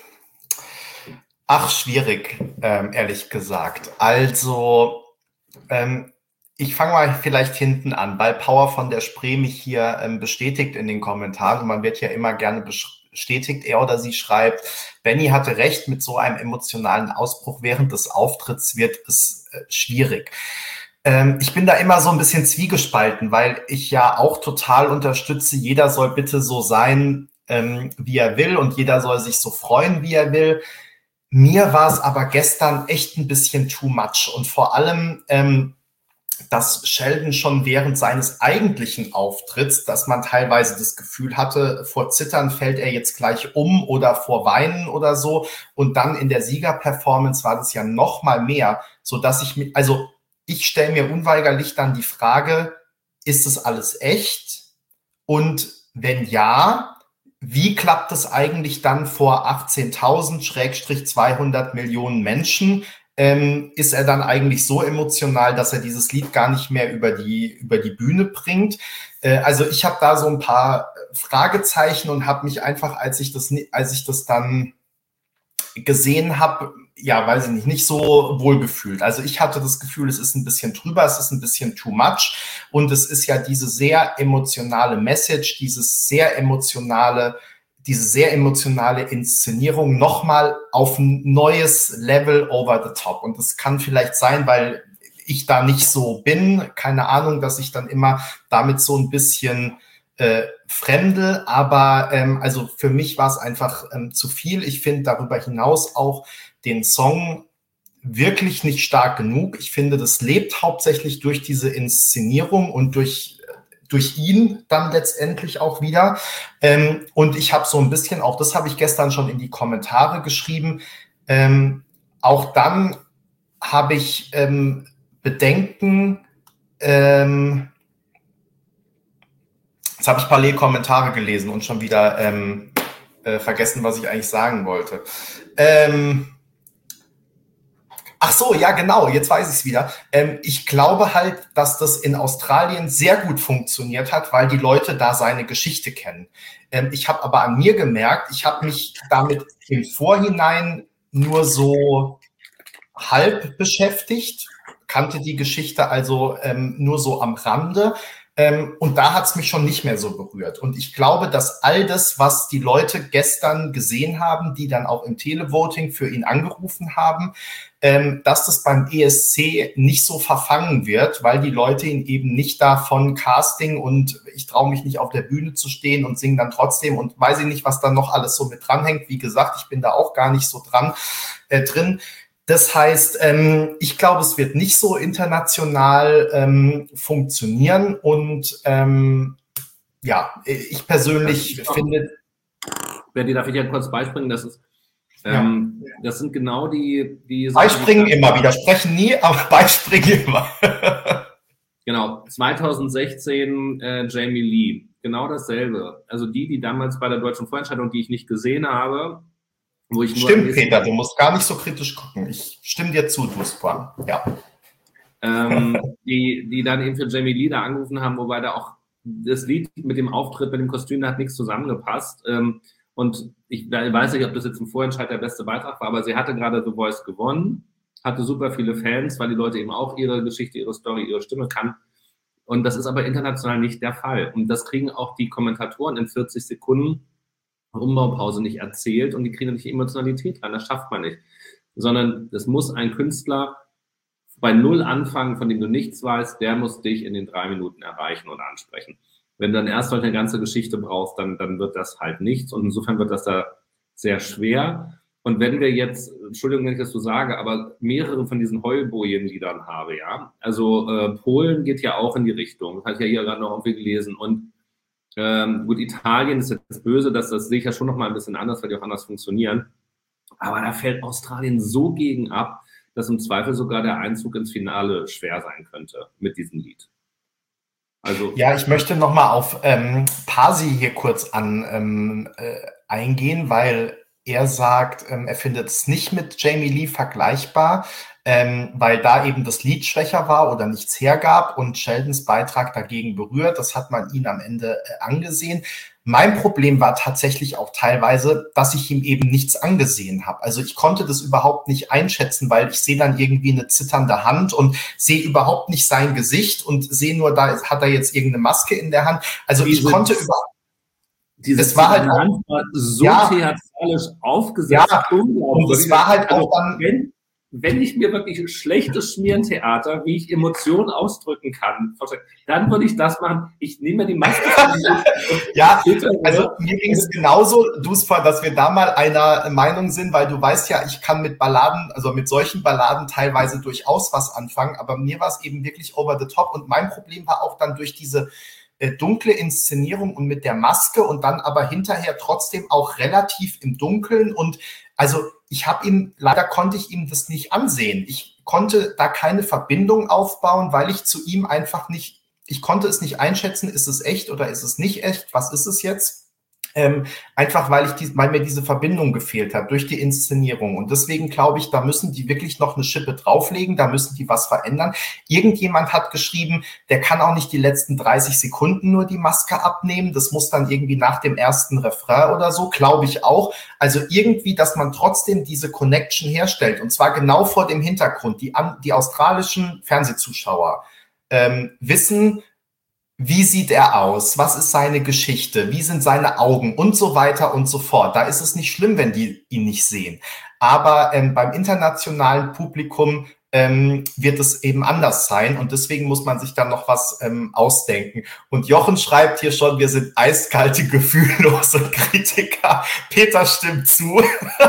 ach, schwierig, ähm, ehrlich gesagt. Also, ähm, ich fange mal vielleicht hinten an, weil Power von der Spree mich hier ähm, bestätigt in den Kommentaren. Man wird ja immer gerne bestätigt, er oder sie schreibt, Benny hatte recht, mit so einem emotionalen Ausbruch während des Auftritts wird es äh, schwierig. Ähm, ich bin da immer so ein bisschen zwiegespalten, weil ich ja auch total unterstütze, jeder soll bitte so sein, ähm, wie er will und jeder soll sich so freuen, wie er will. Mir war es aber gestern echt ein bisschen too much und vor allem, ähm, dass Sheldon schon während seines eigentlichen Auftritts, dass man teilweise das Gefühl hatte, vor Zittern fällt er jetzt gleich um oder vor Weinen oder so. Und dann in der Siegerperformance war das ja noch mal mehr, so dass ich mir, also ich stelle mir unweigerlich dann die Frage, ist das alles echt? Und wenn ja, wie klappt es eigentlich dann vor achtzehntausend Schrägstrich zweihundert Millionen Menschen? Ähm, ist er dann eigentlich so emotional, dass er dieses Lied gar nicht mehr über die, über die Bühne bringt? Äh, also ich habe da so ein paar Fragezeichen und habe mich einfach, als ich das, als ich das dann gesehen habe, ja, weiß ich nicht, nicht so wohl gefühlt. Also ich hatte das Gefühl, es ist ein bisschen drüber, es ist ein bisschen too much und es ist ja diese sehr emotionale Message, dieses sehr emotionale diese sehr emotionale Inszenierung nochmal auf ein neues Level over the top. Und das kann vielleicht sein, weil ich da nicht so bin, keine Ahnung, dass ich dann immer damit so ein bisschen äh, fremdel, aber ähm, also für mich war es einfach ähm, zu viel. Ich finde darüber hinaus auch den Song wirklich nicht stark genug. Ich finde, das lebt hauptsächlich durch diese Inszenierung und durch durch ihn dann letztendlich auch wieder. Ähm, und ich habe so ein bisschen, auch das habe ich gestern schon in die Kommentare geschrieben, ähm, auch dann habe ich ähm, Bedenken, ähm, Jetzt habe ich parallel Kommentare gelesen und schon wieder ähm, äh, vergessen, was ich eigentlich sagen wollte. Ähm, ach so, ja genau, jetzt weiß ich es wieder. Ähm, ich glaube halt, dass das in Australien sehr gut funktioniert hat, weil die Leute da seine Geschichte kennen. Ähm, ich habe aber an mir gemerkt, ich habe mich damit im Vorhinein nur so halb beschäftigt, kannte die Geschichte also ähm, nur so am Rande. Ähm, und da hat es mich schon nicht mehr so berührt. Und ich glaube, dass all das, was die Leute gestern gesehen haben, die dann auch im Televoting für ihn angerufen haben, ähm, dass das beim E S C nicht so verfangen wird, weil die Leute ihn eben nicht davon Casting und ich traue mich nicht auf der Bühne zu stehen und singe dann trotzdem und weiß ich nicht, was da noch alles so mit dranhängt. Wie gesagt, ich bin da auch gar nicht so dran äh, drin. Das heißt, ähm, ich glaube, es wird nicht so international ähm, funktionieren und ähm, ja, ich persönlich ja, finde... Berti, darf ich ja kurz beispringen? Das ist, ähm, ja. das sind genau die... die beispringen die immer, widersprechen nie, aber beispringen immer. Genau, zwanzig sechzehn äh, Jamie Lee, genau dasselbe. Also die, die damals bei der deutschen Vorentscheidung, die ich nicht gesehen habe, wo ich nur Stimmt, Peter, du musst gar nicht so kritisch gucken. Ich stimme dir zu, Duspran. Ja. Ähm, die, die dann eben für Jamie Lee da angerufen haben, wobei da auch das Lied mit dem Auftritt, mit dem Kostüm, da hat nichts zusammengepasst. Ähm, und ich weiß nicht, ob das jetzt im Vorentscheid der beste Beitrag war, aber sie hatte gerade The Voice gewonnen, hatte super viele Fans, weil die Leute eben auch ihre Geschichte, ihre Story, ihre Stimme kannten. Und das ist aber international nicht der Fall. Und das kriegen auch die Kommentatoren in vierzig Sekunden Umbaupause nicht erzählt und die kriegen nicht Emotionalität rein, das schafft man nicht. Sondern es muss ein Künstler bei Null anfangen, von dem du nichts weißt, der muss dich in den drei Minuten erreichen und ansprechen. Wenn du dann erst noch eine ganze Geschichte brauchst, dann, dann wird das halt nichts und insofern wird das da sehr schwer. Und wenn wir jetzt, Entschuldigung, wenn ich das so sage, aber mehrere von diesen Heulbojen-Liedern habe, ja, also äh, Polen geht ja auch in die Richtung, das habe ich ja hier gerade noch irgendwie gelesen und Ähm, gut, Italien ist jetzt böse, dass das sehe ich ja schon noch mal ein bisschen anders, weil die auch anders funktionieren. Aber da fällt Australien so gegen ab, dass im Zweifel sogar der Einzug ins Finale schwer sein könnte mit diesem Lied. Also ja, ich möchte noch mal auf ähm, Pasi hier kurz an ähm, äh, eingehen, weil er sagt, ähm, er findet es nicht mit Jamie Lee vergleichbar, ähm, weil da eben das Lied schwächer war oder nichts hergab und Sheldons Beitrag dagegen berührt. Das hat man ihn am Ende äh, angesehen. Mein Problem war tatsächlich auch teilweise, dass ich ihm eben nichts angesehen habe. Also ich konnte das überhaupt nicht einschätzen, weil ich sehe dann irgendwie eine zitternde Hand und sehe überhaupt nicht sein Gesicht und sehe nur, da hat er jetzt irgendeine Maske in der Hand. Also Diese, ich konnte überhaupt... Diese es war halt auch, Hand war so ja, theatralisch aufgesetzt. Ja, und es war halt auch dann... Wenn, wenn ich mir wirklich schlechtes Schmierentheater, wie ich Emotionen ausdrücken kann, dann würde ich das machen. Ich nehme mir die Maske. Ja, also mir ging es genauso, Duspa, dass wir da mal einer Meinung sind, weil du weißt ja, ich kann mit Balladen, also mit solchen Balladen teilweise durchaus was anfangen, aber mir war es eben wirklich over the top und mein Problem war auch dann durch diese äh, dunkle Inszenierung und mit der Maske und dann aber hinterher trotzdem auch relativ im Dunkeln und also ich habe ihm, leider konnte ich ihm das nicht ansehen. Ich konnte da keine Verbindung aufbauen, weil ich zu ihm einfach nicht, ich konnte es nicht einschätzen, ist es echt oder ist es nicht echt, was ist es jetzt? Ähm, einfach weil ich die, weil mir diese Verbindung gefehlt hat durch die Inszenierung. Und deswegen glaube ich, da müssen die wirklich noch eine Schippe drauflegen, da müssen die was verändern. Irgendjemand hat geschrieben, der kann auch nicht die letzten dreißig Sekunden nur die Maske abnehmen. Das muss dann irgendwie nach dem ersten Refrain oder so, glaube ich auch. Also irgendwie, dass man trotzdem diese Connection herstellt. Und zwar genau vor dem Hintergrund. Die, die australischen Fernsehzuschauer ähm, wissen, wie sieht er aus? Was ist seine Geschichte? Wie sind seine Augen? Und so weiter und so fort. Da ist es nicht schlimm, wenn die ihn nicht sehen. Aber ähm, beim internationalen Publikum ähm, wird es eben anders sein. Und deswegen muss man sich dann noch was ähm, ausdenken. Und Jochen schreibt hier schon, wir sind eiskalte, gefühllose Kritiker. Peter stimmt zu.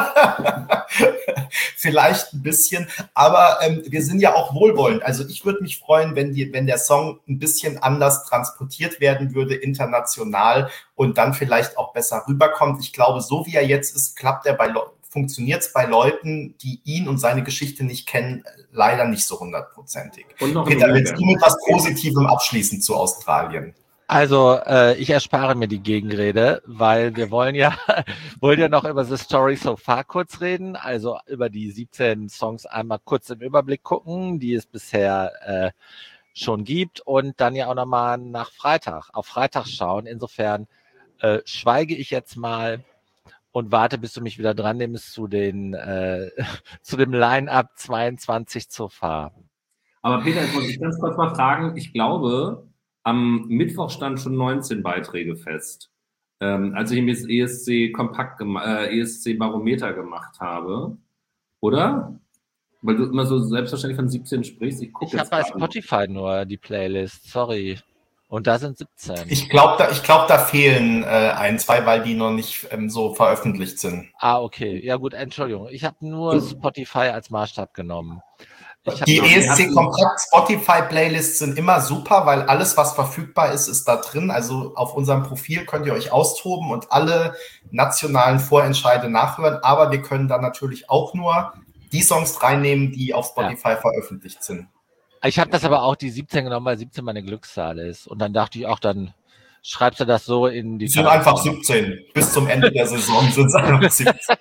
Vielleicht ein bisschen, aber ähm, wir sind ja auch wohlwollend. Also ich würde mich freuen, wenn, die, wenn der Song ein bisschen anders transportiert werden würde, international und dann vielleicht auch besser rüberkommt. Ich glaube, so wie er jetzt ist, klappt er bei Le- funktioniert es bei Leuten, die ihn und seine Geschichte nicht kennen, leider nicht so hundertprozentig. Peter, willst du mit was Positivem abschließen zu Australien? Also, äh, ich erspare mir die Gegenrede, weil wir wollen ja, wollen ja noch über The Story So Far kurz reden, also über die siebzehn Songs einmal kurz im Überblick gucken, die es bisher äh, schon gibt und dann ja auch nochmal nach Freitag, auf Freitag schauen. Insofern äh, schweige ich jetzt mal und warte, bis du mich wieder dran nimmst zu den äh, zu dem Line-Up zweiundzwanzig So Far. Aber Peter, ich muss dich ganz kurz mal fragen, ich glaube, am Mittwoch stand schon neunzehn Beiträge fest. Ähm, als ich mir das E S C Kompakt, äh, E S C Barometer gemacht habe, oder? Weil du immer so selbstverständlich von siebzehn sprichst. Ich, ich habe bei Spotify noch. nur die Playlist, sorry. Und da sind siebzehn. Ich glaube, da, ich glaub, da fehlen äh, ein, zwei, weil die noch nicht ähm, so veröffentlicht sind. Ah, okay. Ja gut, Entschuldigung. Ich habe nur Spotify als Maßstab genommen. Die E S C Kompakt Spotify Playlists sind immer super, weil alles, was verfügbar ist, ist da drin. Also auf unserem Profil könnt ihr euch austoben und alle nationalen Vorentscheide nachhören. Aber wir können dann natürlich auch nur die Songs reinnehmen, die auf Spotify ja. veröffentlicht sind. Ich habe das aber auch die siebzehn genommen, weil siebzehn meine Glückszahl ist. Und dann dachte ich auch, dann schreibst du das so in die... Es sind einfach siebzehn. Bis zum Ende der Saison sind es einfach siebzehn.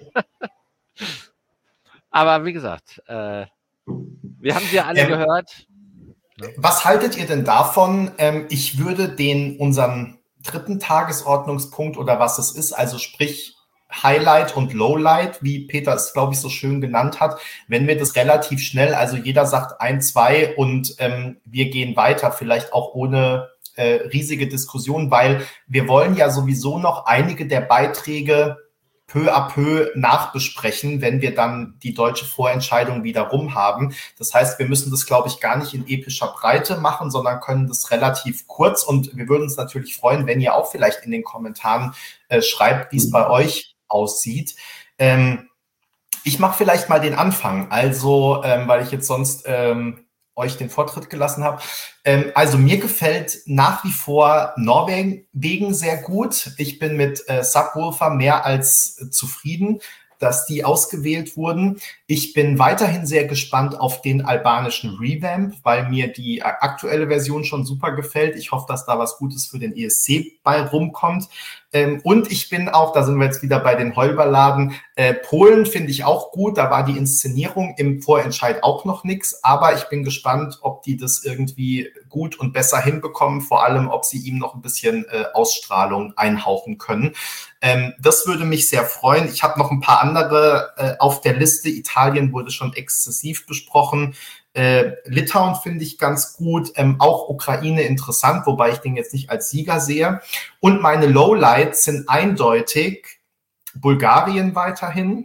Aber wie gesagt, äh, wir haben sie ja alle ähm, gehört. Was haltet ihr denn davon? Ähm, ich würde den unseren dritten Tagesordnungspunkt oder was es ist, also sprich Highlight und Lowlight, wie Peter es, glaube ich, so schön genannt hat, wenn wir das relativ schnell, also jeder sagt ein, zwei und ähm, wir gehen weiter, vielleicht auch ohne äh, riesige Diskussion, weil wir wollen ja sowieso noch einige der Beiträge peu à peu nachbesprechen, wenn wir dann die deutsche Vorentscheidung wieder rum haben. Das heißt, wir müssen das, glaube ich, gar nicht in epischer Breite machen, sondern können das relativ kurz und wir würden uns natürlich freuen, wenn ihr auch vielleicht in den Kommentaren äh, schreibt, wie es bei euch aussieht. Ähm, ich mache vielleicht mal den Anfang, also ähm, weil ich jetzt sonst ähm, euch den Vortritt gelassen habe. Ähm, also mir gefällt nach wie vor Norwegen sehr gut. Ich bin mit äh, Subwoofer mehr als äh, zufrieden, dass die ausgewählt wurden. Ich bin weiterhin sehr gespannt auf den albanischen Revamp, weil mir die aktuelle Version schon super gefällt. Ich hoffe, dass da was Gutes für den E S C bei rumkommt. Ähm, und ich bin auch, da sind wir jetzt wieder bei den Heulballaden, äh, Polen finde ich auch gut. Da war die Inszenierung im Vorentscheid auch noch nix. Aber ich bin gespannt, ob die das irgendwie gut und besser hinbekommen. Vor allem, ob sie ihm noch ein bisschen äh, Ausstrahlung einhauchen können. Ähm, das würde mich sehr freuen. Ich habe noch ein paar andere äh, auf der Liste. Italien wurde schon exzessiv besprochen. Äh, Litauen finde ich ganz gut. Ähm, auch Ukraine interessant, wobei ich den jetzt nicht als Sieger sehe. Und meine Lowlights sind eindeutig Bulgarien weiterhin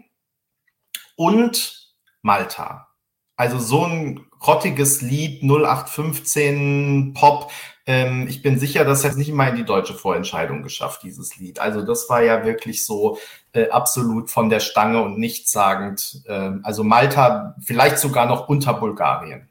und Malta. Also so ein grottiges Lied, null acht fünfzehn Pop. Ähm, ich bin sicher, das hat nicht mal in die deutsche Vorentscheidung geschafft, dieses Lied. Also das war ja wirklich so äh, absolut von der Stange und nichtssagend. Äh, also Malta vielleicht sogar noch unter Bulgarien.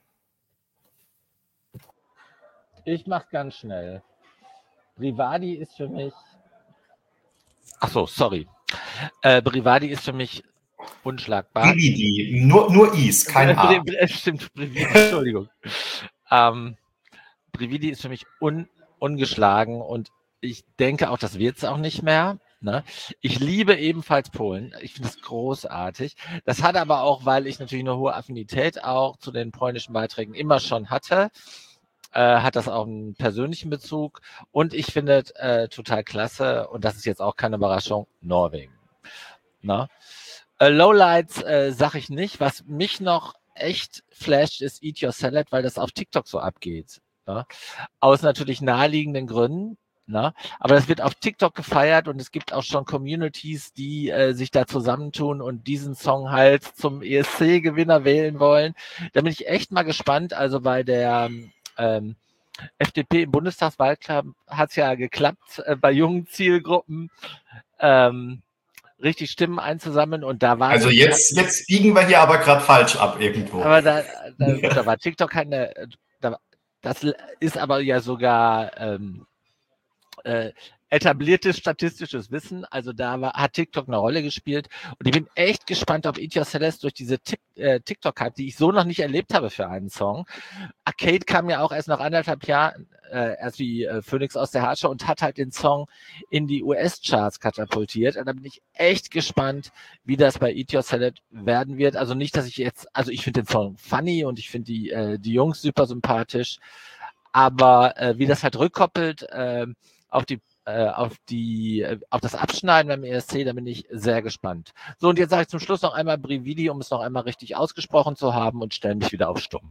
Ich mach's ganz schnell. Brivadi ist für mich... Ach so, sorry. Äh, Brivadi ist für mich unschlagbar. Brividi, nur, nur Is, kein A. Stimmt, Brividi, Entschuldigung. ähm, Brividi ist für mich un, ungeschlagen und ich denke auch, das wird es auch nicht mehr. Ne? Ich liebe ebenfalls Polen. Ich finde es großartig. Das hat aber auch, weil ich natürlich eine hohe Affinität auch zu den polnischen Beiträgen immer schon hatte, äh, hat das auch einen persönlichen Bezug. Und ich finde äh, total klasse, und das ist jetzt auch keine Überraschung, Norwegen. Ne? Äh, Lowlights äh, sage ich nicht. Was mich noch echt flasht, ist Eat Your Salad, weil das auf TikTok so abgeht. Ne? Aus natürlich naheliegenden Gründen. Ne? Aber das wird auf TikTok gefeiert und es gibt auch schon Communities, die äh, sich da zusammentun und diesen Song halt zum E S C-Gewinner wählen wollen. Da bin ich echt mal gespannt. Also bei der ähm, F D P im Bundestagswahlkampf hat es ja geklappt, äh, bei jungen Zielgruppen ähm, richtig Stimmen einzusammeln und da war... Also jetzt, jetzt biegen wir hier aber gerade falsch ab irgendwo. Aber da, da, ja. da war TikTok keine... Da, das ist aber ja sogar... Ähm, Äh, etabliertes statistisches Wissen, also da war, hat TikTok eine Rolle gespielt und ich bin echt gespannt, ob Eat Your Salad durch diese äh, TikTok hat, die ich so noch nicht erlebt habe für einen Song. Arcade kam ja auch erst nach anderthalb Jahren äh, erst wie äh, Phönix aus der Asche und hat halt den Song in die U S-Charts katapultiert. Und da bin ich echt gespannt, wie das bei Eat Your Salad werden wird. Also nicht, dass ich jetzt, also ich finde den Song funny und ich finde die, äh, die Jungs super sympathisch, aber äh, wie das halt rückkoppelt äh, auf die äh, auf die äh, auf das Abschneiden beim E S C, da bin ich sehr gespannt. So, und jetzt sage ich zum Schluss noch einmal Brividi, um es noch einmal richtig ausgesprochen zu haben und stelle mich wieder auf Stumm.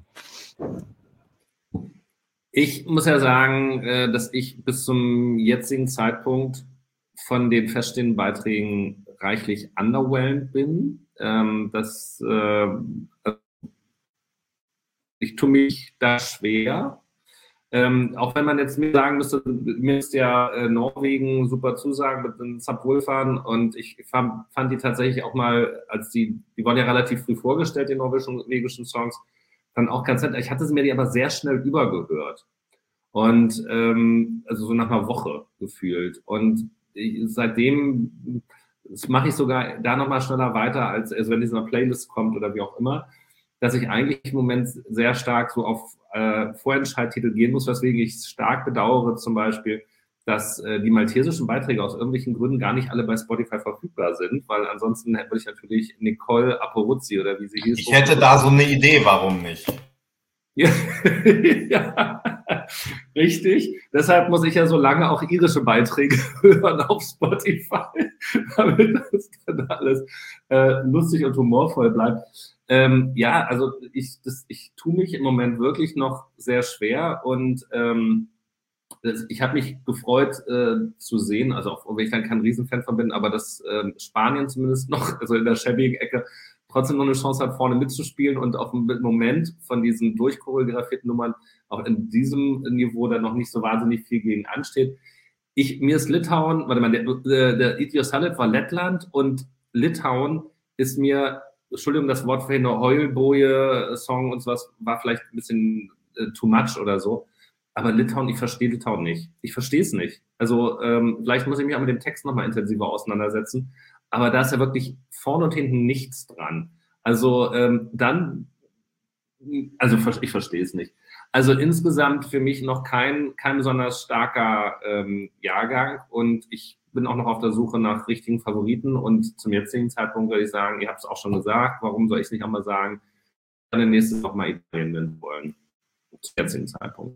Ich muss ja sagen, äh, dass ich bis zum jetzigen Zeitpunkt von den feststehenden Beiträgen reichlich underwhelmed bin. Ähm, das, äh, ich tue mich da schwer. Ähm, auch wenn man jetzt mir sagen müsste, mir ist ja äh, Norwegen super zusagen mit den Subwoolfern und ich fand, fand die tatsächlich auch mal, als die, die wurden ja relativ früh vorgestellt, die norwegischen Songs, dann auch ganz nett. Ich hatte sie mir die aber sehr schnell übergehört. Und ähm, also so nach einer Woche gefühlt. Und ich, seitdem das mache ich sogar da nochmal schneller weiter, als also wenn diese Playlist kommt oder wie auch immer, dass ich eigentlich im Moment sehr stark so auf äh, Vorentscheidtitel gehen muss, weswegen ich stark bedauere zum Beispiel, dass äh, die maltesischen Beiträge aus irgendwelchen Gründen gar nicht alle bei Spotify verfügbar sind, weil ansonsten hätte ich natürlich Nicole Aporuzzi oder wie sie hieß. Ich hätte da so eine Idee, warum nicht? Ja, ja, richtig. Deshalb muss ich ja so lange auch irische Beiträge hören auf Spotify, damit das dann alles äh, lustig und humorvoll bleibt. Ähm, ja, also ich, das, ich tue mich im Moment wirklich noch sehr schwer und ähm, das, ich habe mich gefreut äh, zu sehen, also auch wenn ich dann kein Riesenfan von bin, aber dass äh, Spanien zumindest noch, also in der schäbigen Ecke, trotzdem noch eine Chance hat, vorne mitzuspielen und auf dem Moment von diesen durchchoreografierten Nummern auch in diesem Niveau dann noch nicht so wahnsinnig viel gegen ansteht. Ich, mir ist Litauen, warte mal, der, der Eat Your Salad war Lettland und Litauen ist mir, Entschuldigung, das Wort für eine Heulboje-Song und sowas war vielleicht ein bisschen äh, too much oder so. Aber Litauen, ich verstehe Litauen nicht. Ich verstehe es nicht. Also ähm, vielleicht muss ich mich auch mit dem Text nochmal intensiver auseinandersetzen. Aber da ist ja wirklich vorne und hinten nichts dran. Also ähm, dann, also ich verstehe es nicht. Also insgesamt für mich noch kein, kein besonders starker ähm, Jahrgang und ich bin auch noch auf der Suche nach richtigen Favoriten und zum jetzigen Zeitpunkt würde ich sagen, ihr habt es auch schon gesagt, warum soll ich es nicht auch mal sagen, dann nächstes noch mal Italien nennen wollen. Zum jetzigen Zeitpunkt.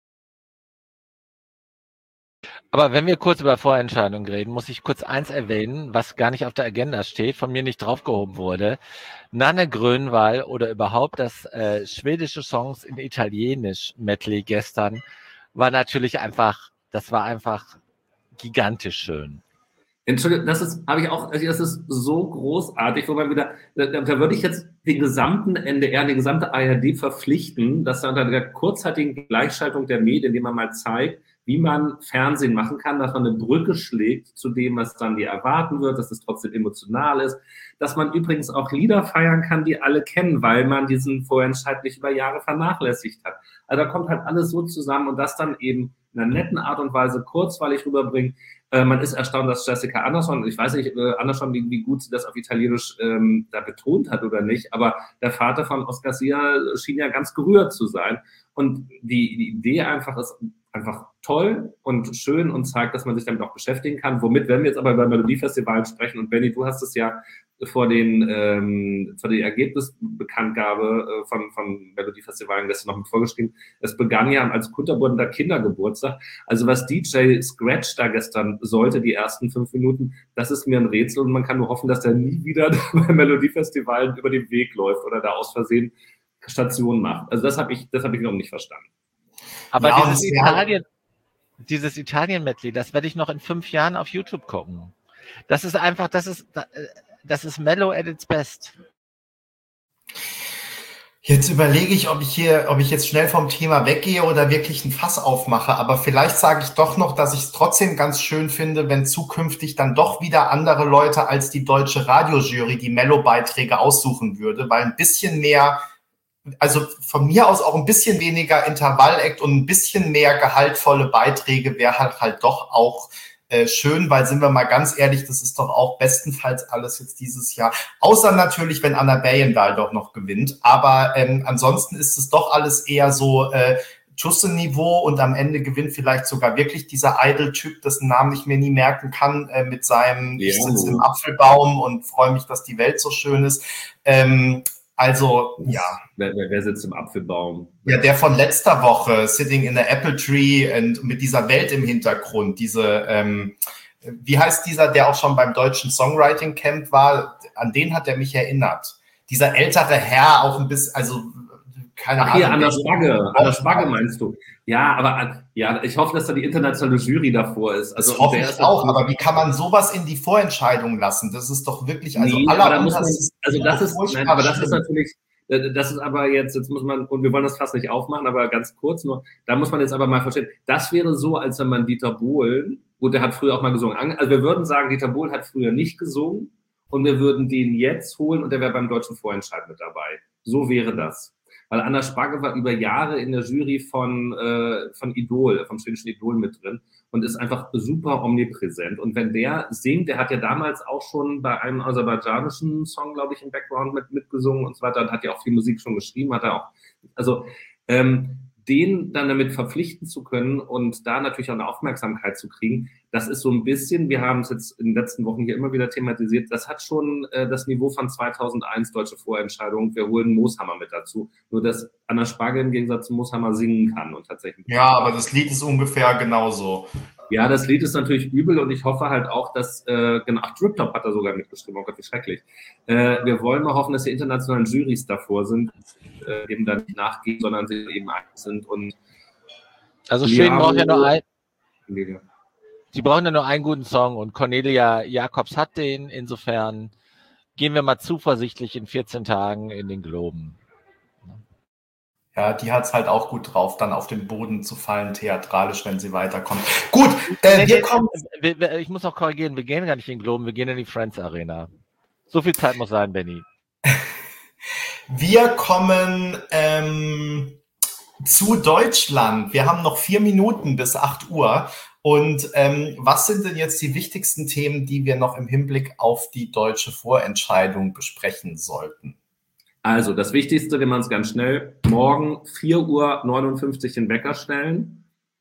Aber wenn wir kurz über Vorentscheidungen reden, muss ich kurz eins erwähnen, was gar nicht auf der Agenda steht, von mir nicht draufgehoben wurde. Nanne Grönvall oder überhaupt das äh, schwedische Songs in Italienisch Medley gestern war natürlich einfach, das war einfach gigantisch schön. Entschuldigung, das ist, habe ich auch, das ist so großartig, wo man wieder, da, da würde ich jetzt den gesamten N D R, die gesamte A R D verpflichten, dass da unter der kurzzeitigen Gleichschaltung der Medien, indem man mal zeigt, wie man Fernsehen machen kann, dass man eine Brücke schlägt zu dem, was dann dir erwarten wird, dass es trotzdem emotional ist, dass man übrigens auch Lieder feiern kann, die alle kennen, weil man diesen Vorentscheid nicht über Jahre vernachlässigt hat. Also da kommt halt alles so zusammen und das dann eben in einer netten Art und Weise kurzweilig rüberbringen. Äh, man ist erstaunt, dass Jessica Andersson, ich weiß nicht, äh, Andersson, wie, wie gut sie das auf Italienisch ähm, da betont hat oder nicht, aber der Vater von Oscar Sia schien ja ganz gerührt zu sein. Und die, die Idee einfach ist einfach toll und schön und zeigt, dass man sich damit auch beschäftigen kann. Womit, wenn wir jetzt aber über Melodiefestivalen sprechen, und Benni, du hast es ja vor den ähm, vor der Ergebnisbekanntgabe äh, von, von Melodiefestivalen gestern noch mit vorgeschrieben. Es begann ja als kunterbuntender Kindergeburtstag. Also was D J Scratch da gestern sollte, die ersten fünf Minuten, das ist mir ein Rätsel und man kann nur hoffen, dass der nie wieder bei Melodiefestivalen über den Weg läuft oder da aus Versehen Stationen macht. Also das habe ich, das habe ich noch nicht verstanden. Aber ja, dieses Italien, dieses Italien-Medley, das werde ich noch in fünf Jahren auf YouTube gucken. Das ist einfach, das ist, das ist Mellow at its best. Jetzt überlege ich, ob ich hier, ob ich jetzt schnell vom Thema weggehe oder wirklich ein Fass aufmache. Aber vielleicht sage ich doch noch, dass ich es trotzdem ganz schön finde, wenn zukünftig dann doch wieder andere Leute als die deutsche Radiojury die Mellow-Beiträge aussuchen würde, weil ein bisschen mehr, also von mir aus auch ein bisschen weniger Intervall-Act und ein bisschen mehr gehaltvolle Beiträge wäre halt halt doch auch äh, schön, weil sind wir mal ganz ehrlich, das ist doch auch bestenfalls alles jetzt dieses Jahr. Außer natürlich, wenn Anna Bergendahl doch noch gewinnt. Aber ähm, ansonsten ist es doch alles eher so äh, Tusse-Niveau und am Ende gewinnt vielleicht sogar wirklich dieser Idol-Typ, dessen Namen ich mir nie merken kann, äh, mit seinem Ja. Ich sitze im Apfelbaum und freue mich, dass die Welt so schön ist. Ähm, also, ja. Wer, wer, wer sitzt im Apfelbaum? Ja, der von letzter Woche, Sitting in the Apple Tree und mit dieser Welt im Hintergrund, diese, ähm, wie heißt dieser, der auch schon beim deutschen Songwriting Camp war, an den hat er mich erinnert. Dieser ältere Herr, auch ein bisschen, also keine Ach, Ahnung. hier, an der Spagge, an der Spagge meinst du. Ja, aber ja, ich hoffe, dass da die internationale Jury davor ist. Also, das hoffe ich auch, aber wie kann man sowas in die Vorentscheidung lassen? Das ist doch wirklich, also nee, aller aber da muss man, ist also das ist, nein, aber das ist schlimm. natürlich, das ist aber jetzt, jetzt muss man, und wir wollen das fast nicht aufmachen, aber ganz kurz nur, da muss man jetzt aber mal verstehen, das wäre so, als wenn man Dieter Bohlen, gut, der hat früher auch mal gesungen, also wir würden sagen, Dieter Bohlen hat früher nicht gesungen und wir würden den jetzt holen und der wäre beim deutschen Vorentscheid mit dabei. So wäre das. Weil Anna Spagge war über Jahre in der Jury von, äh, von Idol, vom schwedischen Idol mit drin und ist einfach super omnipräsent. Und wenn der singt, der hat ja damals auch schon bei einem aserbaidschanischen Song, glaube ich, im Background mit, mitgesungen und so weiter, und hat ja auch viel Musik schon geschrieben, hat er auch, also ähm, den dann damit verpflichten zu können und da natürlich auch eine Aufmerksamkeit zu kriegen, das ist so ein bisschen, wir haben es jetzt in den letzten Wochen hier immer wieder thematisiert, das hat schon äh, das Niveau von zweitausendeins deutsche Vorentscheidung, wir holen Mooshammer mit dazu, nur dass Anna Spagge im Gegensatz zu Mooshammer singen kann und tatsächlich. Ja, aber das Lied ist ungefähr genauso. Ja, das Lied ist natürlich übel und ich hoffe halt auch, dass, äh, genau, ach, Drip Top hat da sogar mitgeschrieben, oh Gott, wie schrecklich. Äh, wir wollen mal hoffen, dass die internationalen Jurys davor sind, äh, eben da nicht nachgehen, sondern sie eben eins sind und also Schweden ja, braucht ja nur ein, nee. die brauchen ja nur einen guten Song und Cornelia Jacobs hat den, insofern gehen wir mal zuversichtlich in vierzehn Tagen in den Globen. Ja, die hat's halt auch gut drauf, dann auf den Boden zu fallen, theatralisch, wenn sie weiterkommt. Gut, äh, wir kommen... Ich muss noch korrigieren, wir gehen gar nicht in den Globen, wir gehen in die Friends Arena. So viel Zeit muss sein, Benny. Wir kommen ähm, zu Deutschland. Wir haben noch vier Minuten bis acht Uhr. Und ähm, was sind denn jetzt die wichtigsten Themen, die wir noch im Hinblick auf die deutsche Vorentscheidung besprechen sollten? Also, das Wichtigste, wenn man es ganz schnell, morgen vier Uhr neunundfünfzig den Wecker stellen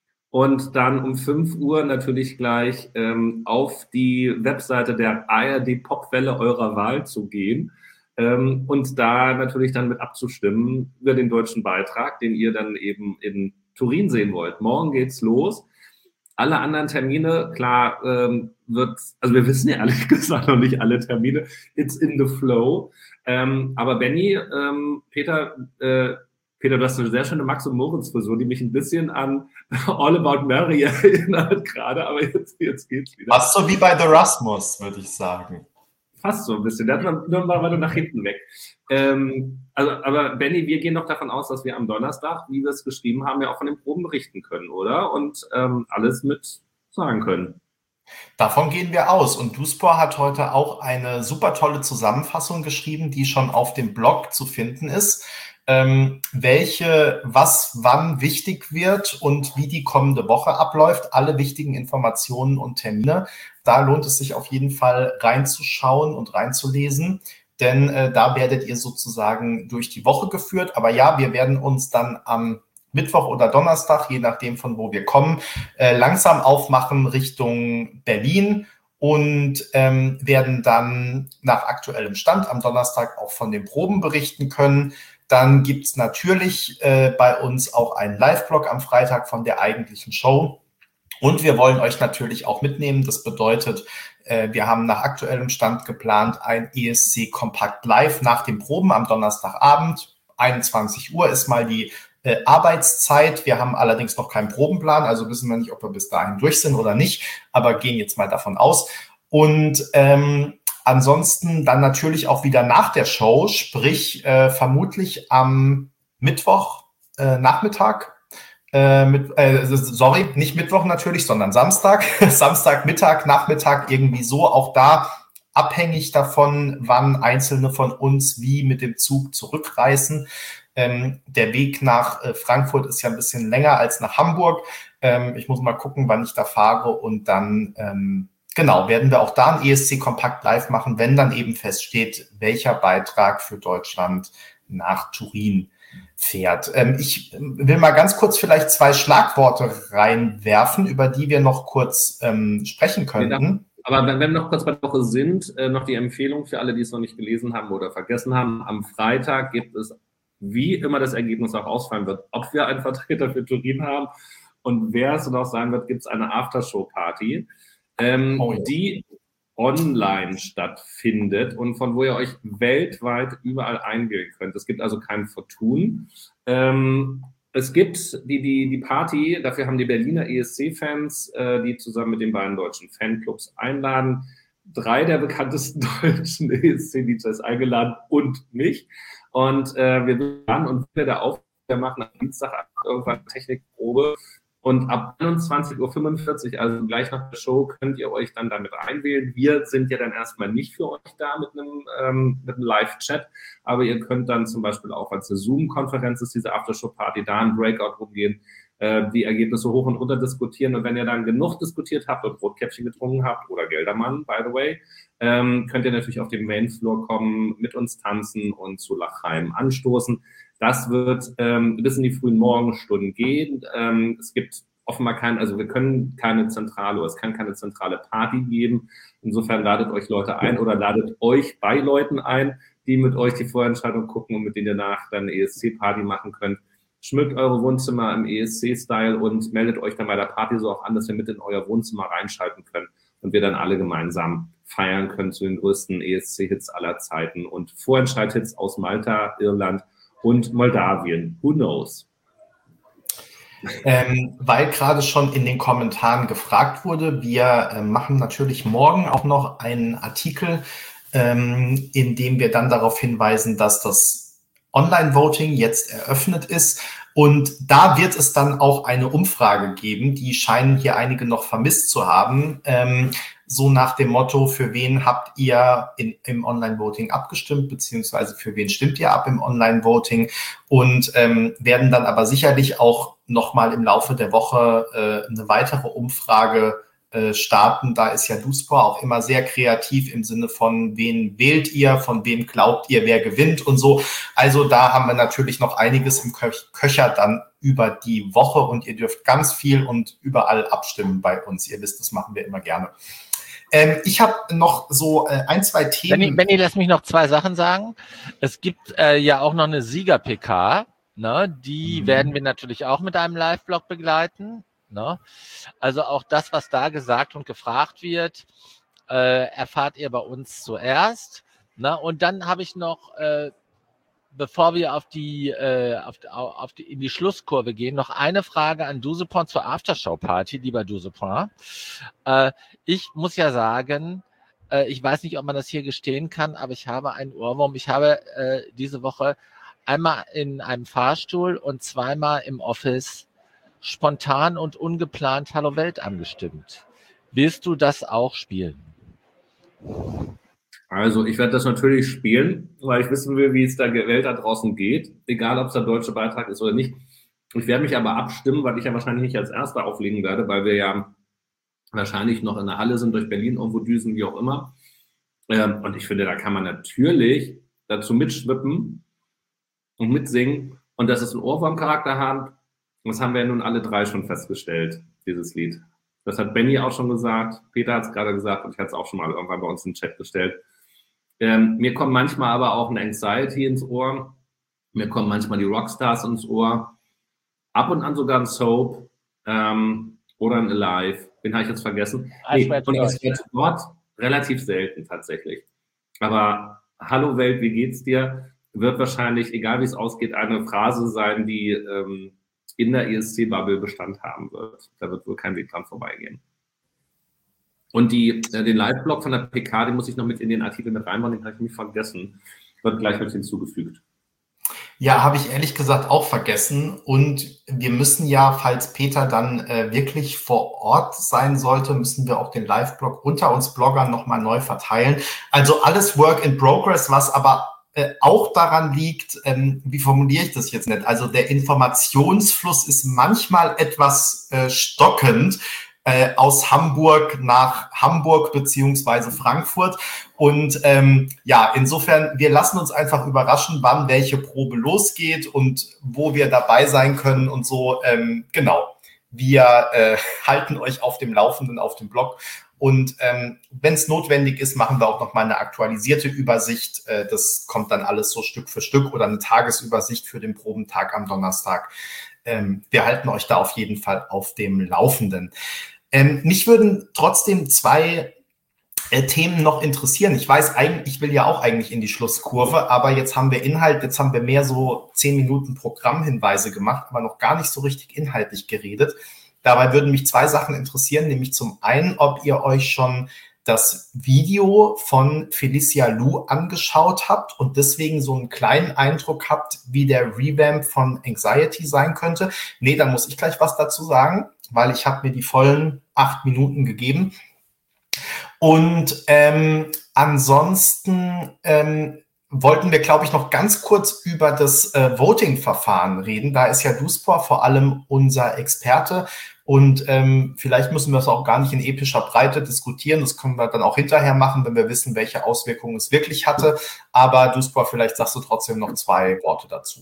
und dann um fünf Uhr natürlich gleich ähm, auf die Webseite der A R D Popwelle eurer Wahl zu gehen ähm, und da natürlich dann mit abzustimmen über den deutschen Beitrag, den ihr dann eben in Turin sehen wollt. Morgen geht's los. Alle anderen Termine, klar, ähm, wird, also wir wissen ja ehrlich gesagt noch nicht alle Termine, it's in the flow. Ähm, aber Benny, ähm, Peter, äh, Peter, du hast eine sehr schöne Max- und Moritz-Frisur, die mich ein bisschen an All About Mary erinnert gerade, aber jetzt, jetzt geht's wieder. Fast so wie bei The Rasmus, würde ich sagen. Fast so ein bisschen, der hat man nur mal weiter nach hinten weg. Ähm, also, aber Benny, wir gehen doch davon aus, dass wir am Donnerstag, wie wir es geschrieben haben, ja auch von den Proben berichten können, oder? Und ähm, alles mit sagen können. Davon gehen wir aus. Und Duspor hat heute auch eine super tolle Zusammenfassung geschrieben, die schon auf dem Blog zu finden ist, ähm, welche, was wann wichtig wird und wie die kommende Woche abläuft. Alle wichtigen Informationen und Termine. Da lohnt es sich auf jeden Fall reinzuschauen und reinzulesen, denn äh, da werdet ihr sozusagen durch die Woche geführt. Aber ja, wir werden uns dann am Mittwoch oder Donnerstag, je nachdem von wo wir kommen, äh, langsam aufmachen Richtung Berlin und ähm, werden dann nach aktuellem Stand am Donnerstag auch von den Proben berichten können. Dann gibt's natürlich äh, bei uns auch einen Live-Blog am Freitag von der eigentlichen Show. Und wir wollen euch natürlich auch mitnehmen. Das bedeutet, äh, wir haben nach aktuellem Stand geplant ein E S C Kompakt Live nach den Proben am Donnerstagabend. einundzwanzig Uhr ist mal die äh, Arbeitszeit. Wir haben allerdings noch keinen Probenplan, also wissen wir nicht, ob wir bis dahin durch sind oder nicht, aber gehen jetzt mal davon aus. Und ähm, ansonsten dann natürlich auch wieder nach der Show, sprich äh, vermutlich am Mittwoch äh, Nachmittag. Äh, mit, äh, sorry, nicht Mittwoch natürlich, sondern Samstag. Samstagmittag, Nachmittag irgendwie so. Auch da abhängig davon, wann Einzelne von uns wie mit dem Zug zurückreisen. Ähm, der Weg nach äh, Frankfurt ist ja ein bisschen länger als nach Hamburg. Ähm, ich muss mal gucken, wann ich da fahre und dann ähm, genau werden wir auch da ein E S C Kompakt Live machen, wenn dann eben feststeht, welcher Beitrag für Deutschland nach Turin fährt. Ähm, ich will mal ganz kurz vielleicht zwei Schlagworte reinwerfen, über die wir noch kurz ähm, sprechen könnten. Aber wenn wir noch kurz bei der Woche sind, äh, noch die Empfehlung für alle, die es noch nicht gelesen haben oder vergessen haben. Am Freitag gibt es, wie immer das Ergebnis auch ausfallen wird, ob wir einen Vertreter für Turin haben und wer es noch sein wird, gibt es eine Aftershow-Party, ähm, oh ja. die online stattfindet und von wo ihr euch weltweit überall einwählen könnt. Es gibt also kein Vertun. Ähm, Es gibt die, die, die Party, dafür haben die Berliner E S C-Fans, äh, die zusammen mit den beiden deutschen Fanclubs einladen, drei der bekanntesten deutschen E S C-D Js eingeladen und mich. Und äh, wir waren und wir da auf, wir machen am Dienstag irgendwann Technikprobe. Und ab einundzwanzig Uhr fünfundvierzig, also gleich nach der Show, könnt ihr euch dann damit einwählen. Wir sind ja dann erstmal nicht für euch da mit einem, ähm, mit einem Live-Chat, aber ihr könnt dann zum Beispiel auch, als eine Zoom-Konferenz ist, diese Aftershow-Party, da ein Breakout rumgehen, äh, die Ergebnisse hoch und runter diskutieren. Und wenn ihr dann genug diskutiert habt und Rotkäppchen getrunken habt oder Geldermann, by the way, ähm, könnt ihr natürlich auf den Mainfloor kommen, mit uns tanzen und zu Lachheim anstoßen. Das wird ähm, bis in die frühen Morgenstunden gehen. Ähm, es gibt offenbar kein, also wir können keine zentrale, oder es kann keine zentrale Party geben. Insofern ladet euch Leute ein oder ladet euch bei Leuten ein, die mit euch die Vorentscheidung gucken und mit denen ihr nach dann eine E S C-Party machen könnt. Schmückt eure Wohnzimmer im E S C-Style und meldet euch dann bei der Party so auch an, dass ihr mit in euer Wohnzimmer reinschalten könnt und wir dann alle gemeinsam feiern können zu den größten E S C-Hits aller Zeiten und Vorentscheid-Hits aus Malta, Irland und Moldawien. Who knows? Ähm, weil gerade schon in den Kommentaren gefragt wurde, wir äh, machen natürlich morgen auch noch einen Artikel, ähm, in dem wir dann darauf hinweisen, dass das Online-Voting jetzt eröffnet ist. Und da wird es dann auch eine Umfrage geben, die scheinen hier einige noch vermisst zu haben. Ähm, so nach dem Motto, für wen habt ihr in, im Online-Voting abgestimmt, beziehungsweise für wen stimmt ihr ab im Online-Voting? Und ähm, werden dann aber sicherlich auch nochmal im Laufe der Woche äh, eine weitere Umfrage äh, starten. Da ist ja DoSport auch immer sehr kreativ im Sinne von, wen wählt ihr, von wem glaubt ihr, wer gewinnt und so. Also da haben wir natürlich noch einiges im Kö- Köcher dann über die Woche und ihr dürft ganz viel und überall abstimmen bei uns. Ihr wisst, das machen wir immer gerne. Ähm, ich habe noch so äh, ein, zwei Themen. Benni, Benni, lass mich noch zwei Sachen sagen. Es gibt äh, ja auch noch eine Sieger-P K. Ne? Die mhm. werden wir natürlich auch mit einem Live-Blog begleiten. Ne? Also auch das, was da gesagt und gefragt wird, äh, erfahrt ihr bei uns zuerst. Ne? Und dann habe ich noch, äh, bevor wir auf die, äh, auf, auf die, in die Schlusskurve gehen, noch eine Frage an DoSport zur Aftershow-Party, lieber DoSport. Äh, ich muss ja sagen, äh, ich weiß nicht, ob man das hier gestehen kann, aber ich habe einen Ohrwurm. Ich habe äh, diese Woche einmal in einem Fahrstuhl und zweimal im Office spontan und ungeplant Hallo Welt angestimmt. Willst du das auch spielen? Also ich werde das natürlich spielen, weil ich wissen will, wie es der Welt da draußen geht, egal ob es der deutsche Beitrag ist oder nicht. Ich werde mich aber abstimmen, weil ich ja wahrscheinlich nicht als Erster auflegen werde, weil wir ja wahrscheinlich noch in der Halle sind, durch Berlin irgendwo düsen, wie auch immer. Und ich finde, da kann man natürlich dazu mitschwippen und mitsingen und dass es einen Ohrwurm-Charakter hat. Das haben wir ja nun alle drei schon festgestellt, dieses Lied. Das hat Benni auch schon gesagt, Peter hat es gerade gesagt und ich hatte es auch schon mal irgendwann bei uns im Chat gestellt. Ähm, mir kommt manchmal aber auch eine Anxiety ins Ohr. Mir kommen manchmal die Rockstars ins Ohr. Ab und an sogar ein Soap ähm, oder ein Alive. Den habe ich jetzt vergessen. Nee, und das wird dort relativ selten tatsächlich. Aber Hallo Welt, wie geht's dir? Wird wahrscheinlich, egal wie es ausgeht, eine Phrase sein, die ähm, in der E S C-Bubble Bestand haben wird. Da wird wohl kein Weg dran vorbeigehen. Und die, äh, den Live-Blog von der P K, den muss ich noch mit in den Artikel mit reinbauen, den habe ich nicht vergessen. Wird gleich mit hinzugefügt. Ja, habe ich ehrlich gesagt auch vergessen. Und wir müssen ja, falls Peter dann äh, wirklich vor Ort sein sollte, müssen wir auch den Live-Blog unter uns Bloggern nochmal neu verteilen. Also alles Work in Progress, was aber äh, auch daran liegt, ähm, wie formuliere ich das jetzt nicht? Also der Informationsfluss ist manchmal etwas äh, stockend. äh, aus Hamburg nach Hamburg beziehungsweise Frankfurt. Und ähm, ja, insofern, wir lassen uns einfach überraschen, wann welche Probe losgeht und wo wir dabei sein können und so. Ähm, genau, wir äh, halten euch auf dem Laufenden auf dem Blog. Und ähm, wenn es notwendig ist, machen wir auch noch mal eine aktualisierte Übersicht. Äh, das kommt dann alles so Stück für Stück oder eine Tagesübersicht für den Probentag am Donnerstag. Ähm, wir halten euch da auf jeden Fall auf dem Laufenden. Ähm, mich würden trotzdem zwei äh, Themen noch interessieren. Ich weiß eigentlich, ich will ja auch eigentlich in die Schlusskurve, aber jetzt haben wir Inhalt, jetzt haben wir mehr so zehn Minuten Programmhinweise gemacht, aber noch gar nicht so richtig inhaltlich geredet. Dabei würden mich zwei Sachen interessieren, nämlich zum einen, ob ihr euch schon das Video von Felicia Lu angeschaut habt und deswegen so einen kleinen Eindruck habt, wie der Revamp von Anxiety sein könnte. Nee, da muss ich gleich was dazu sagen, weil ich habe mir die vollen acht Minuten gegeben. Und ähm, ansonsten ähm, wollten wir, glaube ich, noch ganz kurz über das äh, Voting-Verfahren reden. Da ist ja Duspor vor allem unser Experte. Und ähm, vielleicht müssen wir es auch gar nicht in epischer Breite diskutieren. Das können wir dann auch hinterher machen, wenn wir wissen, welche Auswirkungen es wirklich hatte. Aber Duspor, vielleicht sagst du trotzdem noch zwei Worte dazu.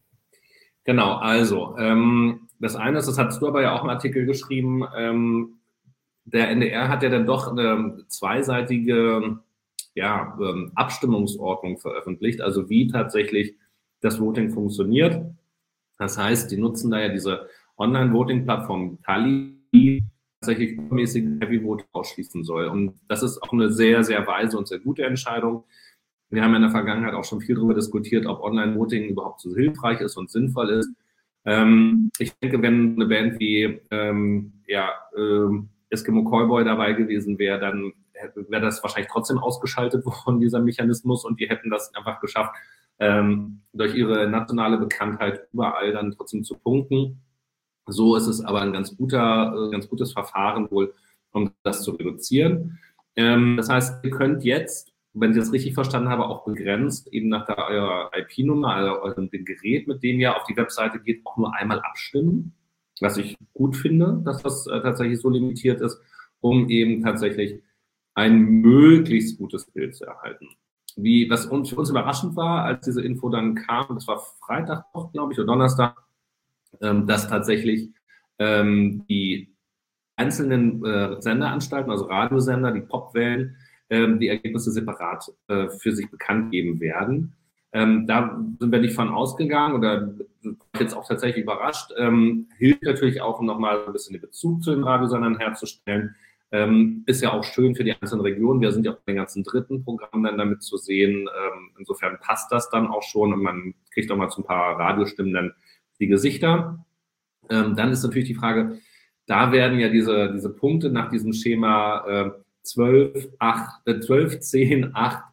Genau, also ähm, das eine ist, das hast du aber ja auch im Artikel geschrieben, ähm, der N D R hat ja dann doch eine zweiseitige ja, ähm, Abstimmungsordnung veröffentlicht, also wie tatsächlich das Voting funktioniert. Das heißt, die nutzen da ja diese Online-Voting-Plattform Tally, die tatsächlich übermäßig Heavy Vote ausschließen soll. Und das ist auch eine sehr, sehr weise und sehr gute Entscheidung. Wir haben ja in der Vergangenheit auch schon viel darüber diskutiert, ob Online-Voting überhaupt so hilfreich ist und sinnvoll ist. Ähm, ich denke, wenn eine Band wie ähm, ja, ähm, Eskimo Callboy dabei gewesen wäre, dann wäre das wahrscheinlich trotzdem ausgeschaltet worden, dieser Mechanismus, und die hätten das einfach geschafft, ähm, durch ihre nationale Bekanntheit überall dann trotzdem zu punkten. So ist es aber ein ganz guter, ganz gutes Verfahren wohl, um das zu reduzieren. Ähm, das heißt, ihr könnt jetzt, wenn ich das richtig verstanden habe, auch begrenzt eben nach der eurer I P-Nummer, also eurem Gerät, mit dem ihr auf die Webseite geht, auch nur einmal abstimmen. Was ich gut finde, dass das äh, tatsächlich so limitiert ist, um eben tatsächlich ein möglichst gutes Bild zu erhalten. Wie, was uns, für uns überraschend war, als diese Info dann kam, das war Freitag, glaube ich, oder Donnerstag, ähm, dass tatsächlich ähm, die einzelnen äh, Senderanstalten, also Radiosender, die Popwellen, ähm, die Ergebnisse separat äh, für sich bekannt geben werden. Ähm, da sind wir nicht von ausgegangen oder jetzt auch tatsächlich überrascht. Ähm, hilft natürlich auch, um nochmal ein bisschen den Bezug zu den Radiosendern herzustellen. Ähm, ist ja auch schön für die einzelnen Regionen. Wir sind ja auch bei den ganzen dritten Programmen dann damit zu sehen. Ähm, insofern passt das dann auch schon und man kriegt auch mal zu ein paar Radiostimmen dann die Gesichter. Ähm, dann ist natürlich die Frage, da werden ja diese, diese Punkte nach diesem Schema äh, zwölf, acht, äh, zwölf, zehn, acht,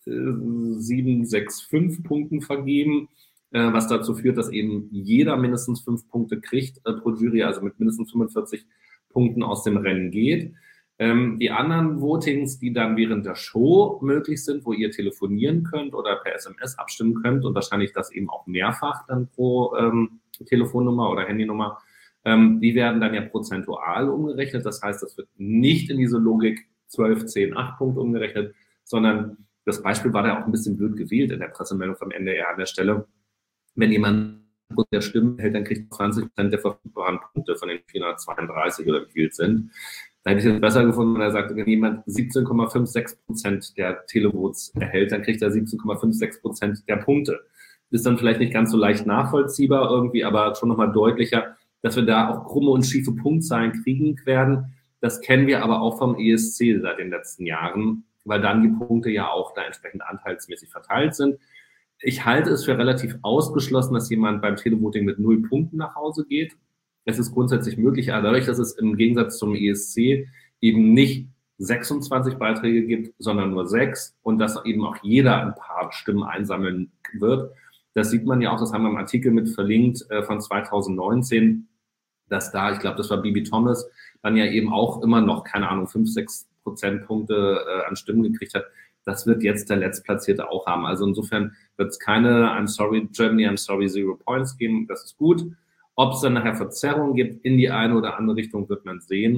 sieben, sechs, fünf Punkten vergeben, äh, was dazu führt, dass eben jeder mindestens fünf Punkte kriegt äh, pro Jury, also mit mindestens fünfundvierzig Punkten aus dem Rennen geht. Ähm, die anderen Votings, die dann während der Show möglich sind, wo ihr telefonieren könnt oder per S M S abstimmen könnt und wahrscheinlich das eben auch mehrfach dann pro ähm, Telefonnummer oder Handynummer, ähm, die werden dann ja prozentual umgerechnet. Das heißt, das wird nicht in diese Logik zwölf, zehn, acht Punkte umgerechnet, sondern das Beispiel war da auch ein bisschen blöd gewählt in der Pressemeldung vom N D R an der Stelle. Wenn jemand der Stimmen hält, dann kriegt er zwanzig Prozent der verfügbaren Punkte von den vierhundertzweiunddreißig oder wie viel es sind. Da hätte ich es besser gefunden, wenn er sagt, wenn jemand siebzehn Komma sechsundfünfzig Prozent der Televotes erhält, dann kriegt er siebzehn Komma sechsundfünfzig Prozent der Punkte. Ist dann vielleicht nicht ganz so leicht nachvollziehbar irgendwie, aber schon nochmal deutlicher, dass wir da auch krumme und schiefe Punktzahlen kriegen werden. Das kennen wir aber auch vom E S C seit den letzten Jahren, weil dann die Punkte ja auch da entsprechend anteilsmäßig verteilt sind. Ich halte es für relativ ausgeschlossen, dass jemand beim Televoting mit null Punkten nach Hause geht. Es ist grundsätzlich möglich, aber dadurch, dass es im Gegensatz zum E S C eben nicht sechsundzwanzig Beiträge gibt, sondern nur sechs und dass eben auch jeder ein paar Stimmen einsammeln wird. Das sieht man ja auch, das haben wir im Artikel mit verlinkt äh, von zweitausendneunzehn, dass da, ich glaube, das war Bibi Thomas, dann ja eben auch immer noch, keine Ahnung, fünf, sechs Prozentpunkte äh, an Stimmen gekriegt hat. Das wird jetzt der Letztplatzierte auch haben. Also insofern wird es keine I'm sorry Germany, I'm sorry Zero Points geben. Das ist gut. Ob es dann nachher Verzerrungen gibt in die eine oder andere Richtung, wird man sehen.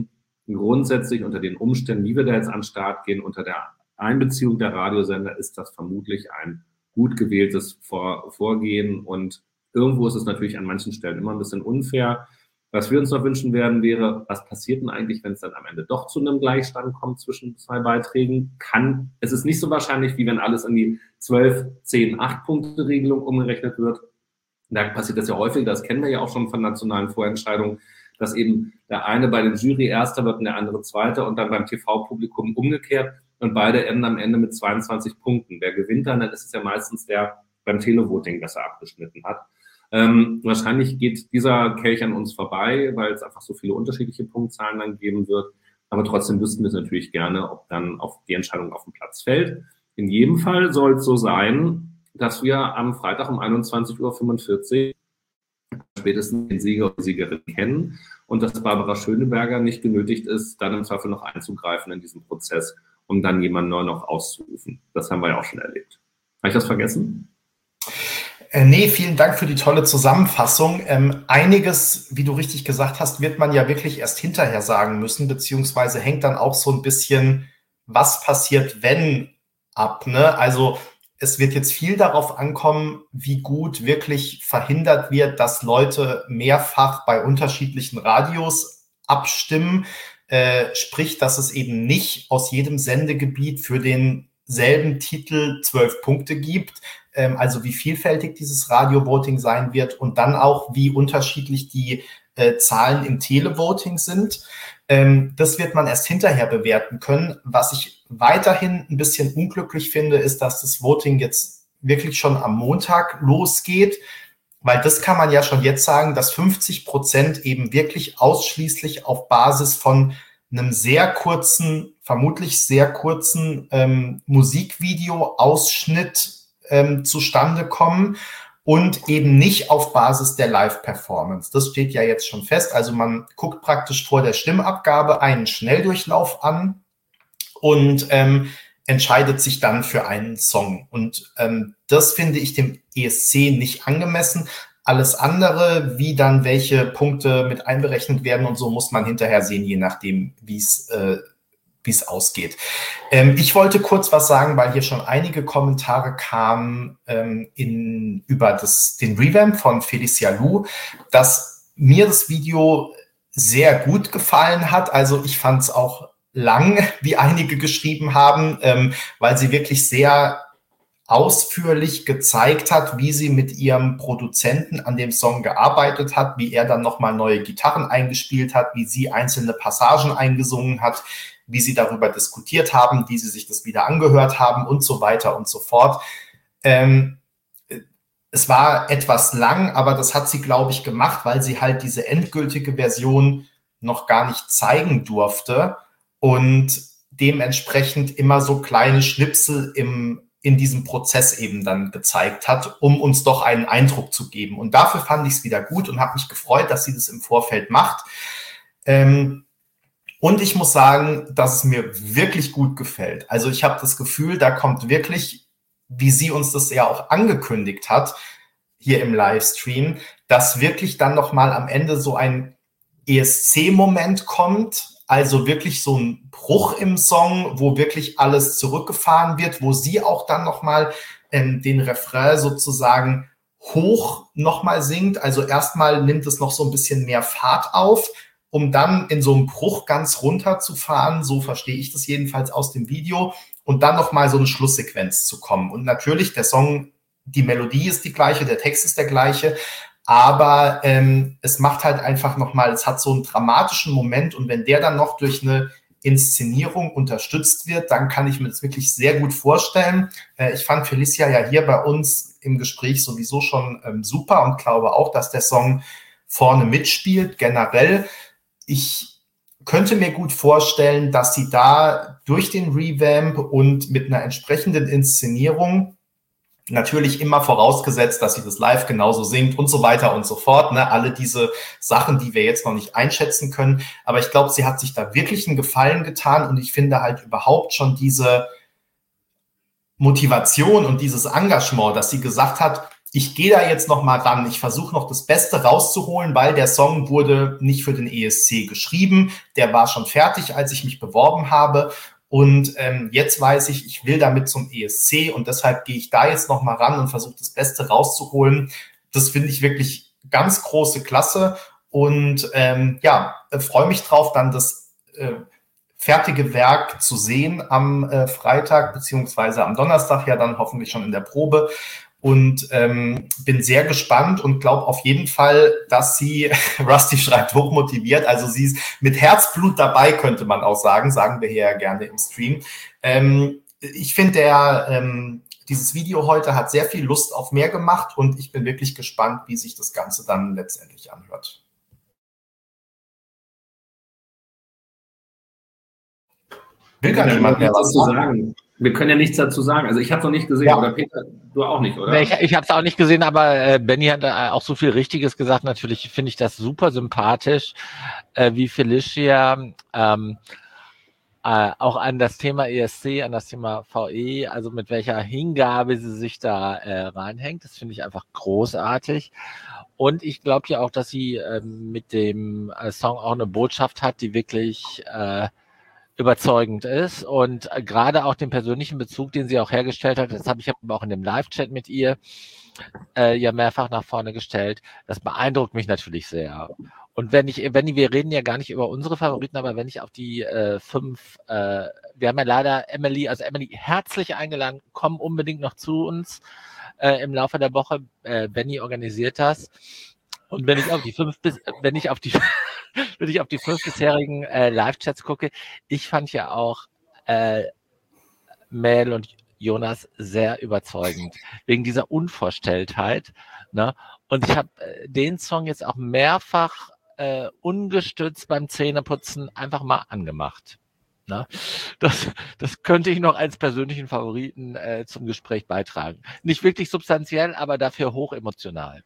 grundsätzlich unter den Umständen, wie wir da jetzt an den Start gehen, unter der Einbeziehung der Radiosender, ist das vermutlich ein gut gewähltes Vor- Vorgehen. Und irgendwo ist es natürlich an manchen Stellen immer ein bisschen unfair. Was wir uns noch wünschen werden, wäre, was passiert denn eigentlich, wenn es dann am Ende doch zu einem Gleichstand kommt zwischen zwei Beiträgen? Kann, es ist nicht so wahrscheinlich, wie wenn alles in die zwölf, zehn, acht-Punkte-Regelung umgerechnet wird. Da passiert das ja häufig, das kennen wir ja auch schon von nationalen Vorentscheidungen, dass eben der eine bei den Jury Erster wird und der andere Zweiter und dann beim T V-Publikum umgekehrt und beide enden am Ende mit zweiundzwanzig Punkten. Wer gewinnt dann? Dann ist es ja meistens der beim Televoting besser abgeschnitten hat. Ähm, wahrscheinlich geht dieser Kelch an uns vorbei, weil es einfach so viele unterschiedliche Punktzahlen dann geben wird. Aber trotzdem wüssten wir es natürlich gerne, ob dann auf die Entscheidung auf den Platz fällt. In jedem Fall soll es so sein, dass wir am Freitag um einundzwanzig Uhr fünfundvierzig spätestens den Sieger und die Siegerin kennen und dass Barbara Schöneberger nicht genötigt ist, dann im Zweifel noch einzugreifen in diesen Prozess, um dann jemanden neu noch auszurufen. Das haben wir ja auch schon erlebt. Habe ich das vergessen? Äh, nee, vielen Dank für die tolle Zusammenfassung. Ähm, einiges, wie du richtig gesagt hast, wird man ja wirklich erst hinterher sagen müssen, beziehungsweise hängt dann auch so ein bisschen, was passiert, wenn ab, ne? Also es wird jetzt viel darauf ankommen, wie gut wirklich verhindert wird, dass Leute mehrfach bei unterschiedlichen Radios abstimmen. Äh, sprich, dass es eben nicht aus jedem Sendegebiet für denselben Titel zwölf Punkte gibt. Ähm, also wie vielfältig dieses Radio-Voting sein wird und dann auch, wie unterschiedlich die äh, Zahlen im Televoting sind. Ähm, das wird man erst hinterher bewerten können. Was ich weiterhin ein bisschen unglücklich finde, ist, dass das Voting jetzt wirklich schon am Montag losgeht, weil das kann man ja schon jetzt sagen, dass fünfzig Prozent eben wirklich ausschließlich auf Basis von einem sehr kurzen, vermutlich sehr kurzen ähm, Musikvideo-Ausschnitt ähm, zustande kommen und eben nicht auf Basis der Live-Performance. Das steht ja jetzt schon fest. Also man guckt praktisch vor der Stimmabgabe einen Schnelldurchlauf an und ähm, entscheidet sich dann für einen Song. Und ähm, das finde ich dem E S C nicht angemessen. Alles andere, wie dann welche Punkte mit einberechnet werden und so, muss man hinterher sehen, je nachdem, wie es äh, wie es ausgeht. Ähm, ich wollte kurz was sagen, weil hier schon einige Kommentare kamen ähm, in, über das, den Revamp von Felicia Lu, dass mir das Video sehr gut gefallen hat. Also ich fand es auch lang, wie einige geschrieben haben, ähm, weil sie wirklich sehr ausführlich gezeigt hat, wie sie mit ihrem Produzenten an dem Song gearbeitet hat, wie er dann nochmal neue Gitarren eingespielt hat, wie sie einzelne Passagen eingesungen hat, wie sie darüber diskutiert haben, wie sie sich das wieder angehört haben und so weiter und so fort. Ähm, es war etwas lang, aber das hat sie, glaube ich, gemacht, weil sie halt diese endgültige Version noch gar nicht zeigen durfte und dementsprechend immer so kleine Schnipsel im, in diesem Prozess eben dann gezeigt hat, um uns doch einen Eindruck zu geben. Und dafür fand ich es wieder gut und habe mich gefreut, dass sie das im Vorfeld macht. Ähm, Und ich muss sagen, dass es mir wirklich gut gefällt. Also ich habe das Gefühl, da kommt wirklich, wie sie uns das ja auch angekündigt hat, hier im Livestream, dass wirklich dann nochmal am Ende so ein E S C-Moment kommt, also wirklich so ein Bruch im Song, wo wirklich alles zurückgefahren wird, wo sie auch dann nochmal ähm, den Refrain sozusagen hoch nochmal singt. Also erstmal nimmt es noch so ein bisschen mehr Fahrt auf, um dann in so einem Bruch ganz runter zu fahren, so verstehe ich das jedenfalls aus dem Video, und dann nochmal so eine Schlusssequenz zu kommen. Und natürlich, der Song, die Melodie ist die gleiche, der Text ist der gleiche, aber ähm, es macht halt einfach nochmal, es hat so einen dramatischen Moment, und wenn der dann noch durch eine Inszenierung unterstützt wird, dann kann ich mir das wirklich sehr gut vorstellen. Äh, ich fand Felicia ja hier bei uns im Gespräch sowieso schon ähm, super und glaube auch, dass der Song vorne mitspielt, generell. Ich könnte mir gut vorstellen, dass sie da durch den Revamp und mit einer entsprechenden Inszenierung, natürlich immer vorausgesetzt, dass sie das live genauso singt und so weiter und so fort, ne? Alle diese Sachen, die wir jetzt noch nicht einschätzen können. Aber ich glaube, sie hat sich da wirklich einen Gefallen getan, und ich finde halt überhaupt schon diese Motivation und dieses Engagement, dass sie gesagt hat, ich gehe da jetzt noch mal ran. Ich versuche noch das Beste rauszuholen, weil der Song wurde nicht für den E S C geschrieben. Der war schon fertig, als ich mich beworben habe. Und ähm, jetzt weiß ich, ich will damit zum E S C und deshalb gehe ich da jetzt noch mal ran und versuche das Beste rauszuholen. Das finde ich wirklich ganz große Klasse und ähm, ja, freue mich drauf, dann das äh, fertige Werk zu sehen am äh, Freitag beziehungsweise am Donnerstag, ja dann hoffentlich schon in der Probe. Und ähm, bin sehr gespannt und glaube auf jeden Fall, dass sie, Rusty schreibt, hochmotiviert, also sie ist mit Herzblut dabei, könnte man auch sagen, sagen wir hier ja gerne im Stream. Ähm, ich finde, der ähm, dieses Video heute hat sehr viel Lust auf mehr gemacht und ich bin wirklich gespannt, wie sich das Ganze dann letztendlich anhört. Will gar niemand mehr was sagen. Wir können ja nichts dazu sagen. Also ich habe es noch nicht gesehen, ja. Oder Peter, du auch nicht, oder? Nee, ich ich habe es auch nicht gesehen, aber äh, Benny hat äh, auch so viel Richtiges gesagt. Natürlich finde ich das super sympathisch, äh, wie Felicia ähm, äh, auch an das Thema E S C, an das Thema V E, also mit welcher Hingabe sie sich da äh, reinhängt. Das finde ich einfach großartig. Und ich glaube ja auch, dass sie äh, mit dem äh, Song auch eine Botschaft hat, die wirklich äh, überzeugend ist und äh, gerade auch den persönlichen Bezug, den sie auch hergestellt hat, das habe ich aber auch in dem Live-Chat mit ihr äh, ja mehrfach nach vorne gestellt, das beeindruckt mich natürlich sehr. Und wenn ich, wenn ich, wir reden ja gar nicht über unsere Favoriten, aber wenn ich auf die äh, fünf, äh, wir haben ja leider Emily, also Emily herzlich eingeladen, komm unbedingt noch zu uns äh, im Laufe der Woche, äh, Benny organisiert das. Und wenn ich auf die fünf bis, wenn ich auf die wenn ich auf die fünf bisherigen äh, Live-Chats gucke, ich fand ja auch äh, Mel und Jonas sehr überzeugend, wegen dieser Unvorstelltheit. Ne? Und ich habe äh, den Song jetzt auch mehrfach äh, ungestützt beim Zähneputzen einfach mal angemacht. Ne? Das, das könnte ich noch als persönlichen Favoriten äh, zum Gespräch beitragen. Nicht wirklich substanziell, aber dafür hochemotional.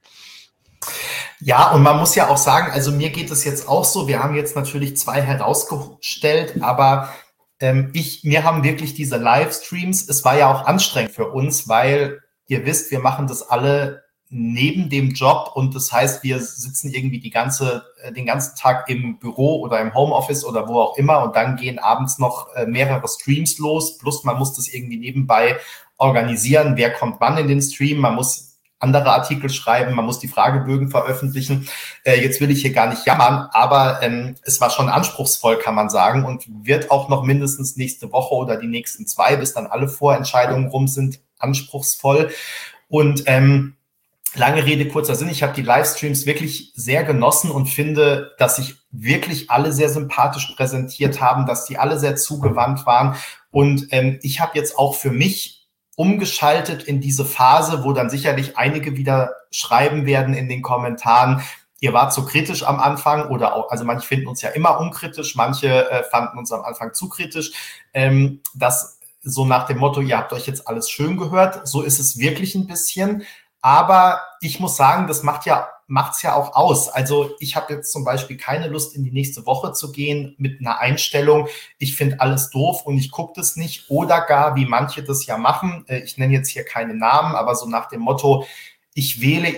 Ja, und man muss ja auch sagen, also mir geht es jetzt auch so, wir haben jetzt natürlich zwei herausgestellt, aber ähm, ich, mir haben wirklich diese Livestreams, es war ja auch anstrengend für uns, weil ihr wisst, wir machen das alle neben dem Job und das heißt, wir sitzen irgendwie die ganze, den ganzen Tag im Büro oder im Homeoffice oder wo auch immer und dann gehen abends noch äh, mehrere Streams los, plus man muss das irgendwie nebenbei organisieren, wer kommt wann in den Stream, man muss andere Artikel schreiben, man muss die Fragebögen veröffentlichen. Äh, jetzt will ich hier gar nicht jammern, aber ähm, es war schon anspruchsvoll, kann man sagen, und wird auch noch mindestens nächste Woche oder die nächsten zwei, bis dann alle Vorentscheidungen rum sind, anspruchsvoll. Und ähm, lange Rede, kurzer Sinn, ich habe die Livestreams wirklich sehr genossen und finde, dass sich wirklich alle sehr sympathisch präsentiert haben, dass die alle sehr zugewandt waren. Und ähm, ich habe jetzt auch für mich umgeschaltet in diese Phase, wo dann sicherlich einige wieder schreiben werden in den Kommentaren, ihr wart zu kritisch am Anfang oder auch, also manche finden uns ja immer unkritisch, manche äh, fanden uns am Anfang zu kritisch, ähm, das so nach dem Motto, ihr habt euch jetzt alles schön gehört, so ist es wirklich ein bisschen, aber ich muss sagen, das macht ja macht's ja auch aus. Also ich habe jetzt zum Beispiel keine Lust, in die nächste Woche zu gehen mit einer Einstellung, ich finde alles doof und ich gucke das nicht. Oder gar, wie manche das ja machen, ich nenne jetzt hier keine Namen, aber so nach dem Motto, ich wähle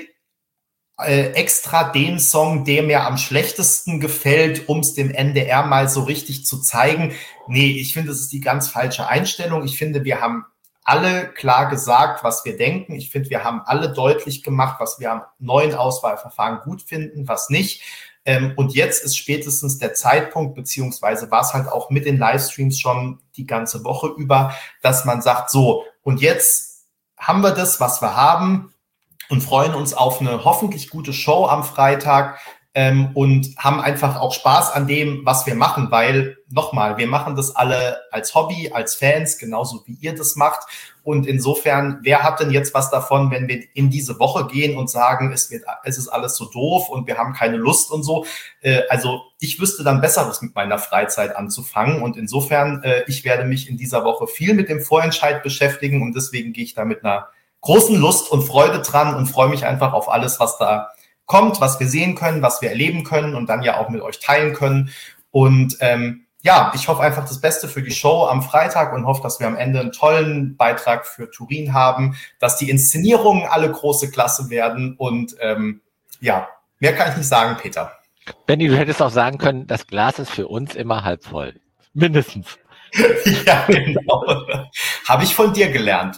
äh, extra den Song, der mir am schlechtesten gefällt, um es dem N D R mal so richtig zu zeigen. Nee, ich finde, das ist die ganz falsche Einstellung. Ich finde, wir haben alle klar gesagt, was wir denken. Ich finde, wir haben alle deutlich gemacht, was wir am neuen Auswahlverfahren gut finden, was nicht. Ähm, und jetzt ist spätestens der Zeitpunkt, beziehungsweise war es halt auch mit den Livestreams schon die ganze Woche über, dass man sagt, so, und jetzt haben wir das, was wir haben und freuen uns auf eine hoffentlich gute Show am Freitag. Ähm, und haben einfach auch Spaß an dem, was wir machen, weil, nochmal, wir machen das alle als Hobby, als Fans, genauso wie ihr das macht. Und insofern, wer hat denn jetzt was davon, wenn wir in diese Woche gehen und sagen, es wird, es ist alles so doof und wir haben keine Lust und so. Äh, also ich wüsste dann Besseres mit meiner Freizeit anzufangen. Und insofern, äh, ich werde mich in dieser Woche viel mit dem Vorentscheid beschäftigen und deswegen gehe ich da mit einer großen Lust und Freude dran und freue mich einfach auf alles, was da kommt, was wir sehen können, was wir erleben können und dann ja auch mit euch teilen können. Und ähm, ja, ich hoffe einfach das Beste für die Show am Freitag und hoffe, dass wir am Ende einen tollen Beitrag für Turin haben, dass die Inszenierungen alle große Klasse werden und ähm, ja, mehr kann ich nicht sagen, Peter. Benni, du hättest auch sagen können, das Glas ist für uns immer halb voll. Mindestens. Ja, genau. Habe ich von dir gelernt.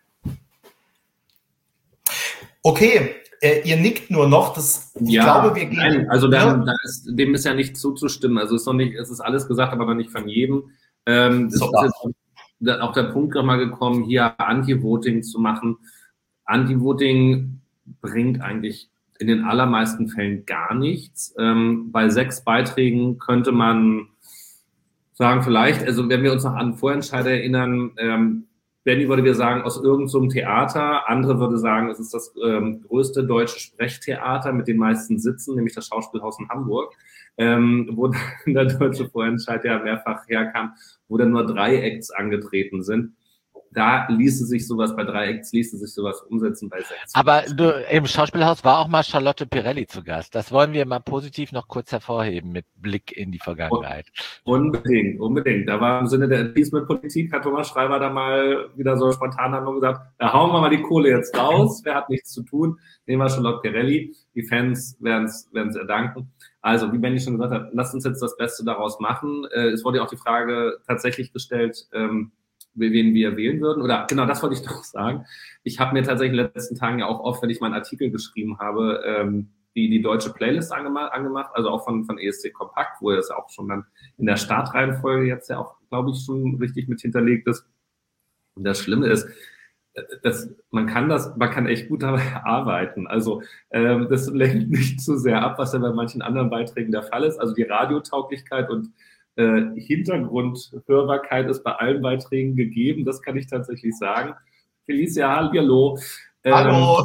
Okay, äh, ihr nickt nur noch. Das, ich ja, glaube, wir gehen. Nein, also da, da ist, dem ist ja nicht zuzustimmen. Also es ist noch nicht, es ist alles gesagt, aber noch nicht von jedem. Ähm, es ist jetzt auch der Punkt nochmal gekommen, hier Anti-Voting zu machen. Anti-Voting bringt eigentlich in den allermeisten Fällen gar nichts. Ähm, bei sechs Beiträgen könnte man sagen, vielleicht, also wenn wir uns noch an Vorentscheide erinnern, ähm, Benni würde wir sagen, aus irgendeinem so Theater, andere würde sagen, es ist das ähm, größte deutsche Sprechtheater mit den meisten Sitzen, nämlich das Schauspielhaus in Hamburg, ähm, wo dann der deutsche Vorentscheid ja mehrfach herkam, wo dann nur drei Acts angetreten sind. Da ließe sich sowas, bei drei Acts ließe sich sowas umsetzen bei sechs. Aber du, im Schauspielhaus war auch mal Charlotte Pirelli zu Gast. Das wollen wir mal positiv noch kurz hervorheben mit Blick in die Vergangenheit. Unbedingt, unbedingt. Da war im Sinne der Appeasement-Politik, hat Thomas Schreiber da mal wieder so spontan haben gesagt, da hauen wir mal die Kohle jetzt raus, wer hat nichts zu tun, nehmen wir Charlotte Pirelli. Die Fans werden es erdanken. Also, wie Benni schon gesagt hat, lasst uns jetzt das Beste daraus machen. Es wurde ja auch die Frage tatsächlich gestellt, ähm, wen wir wählen würden. Oder genau, das wollte ich doch sagen. Ich habe mir tatsächlich in den letzten Tagen ja auch oft, wenn ich meinen Artikel geschrieben habe, ähm, die, die deutsche Playlist angemacht, angemacht, also auch von, von E S C Kompakt, wo das auch schon dann in der Startreihenfolge jetzt ja auch, glaube ich, schon richtig mit hinterlegt ist. Und das Schlimme ist, das, man kann das, man kann echt gut dabei arbeiten. Also ähm, das lenkt nicht zu sehr ab, was ja bei manchen anderen Beiträgen der Fall ist. Also die Radiotauglichkeit und Äh, Hintergrundhörbarkeit ist bei allen Beiträgen gegeben, das kann ich tatsächlich sagen. Felicia, hallo. Ähm, hallo.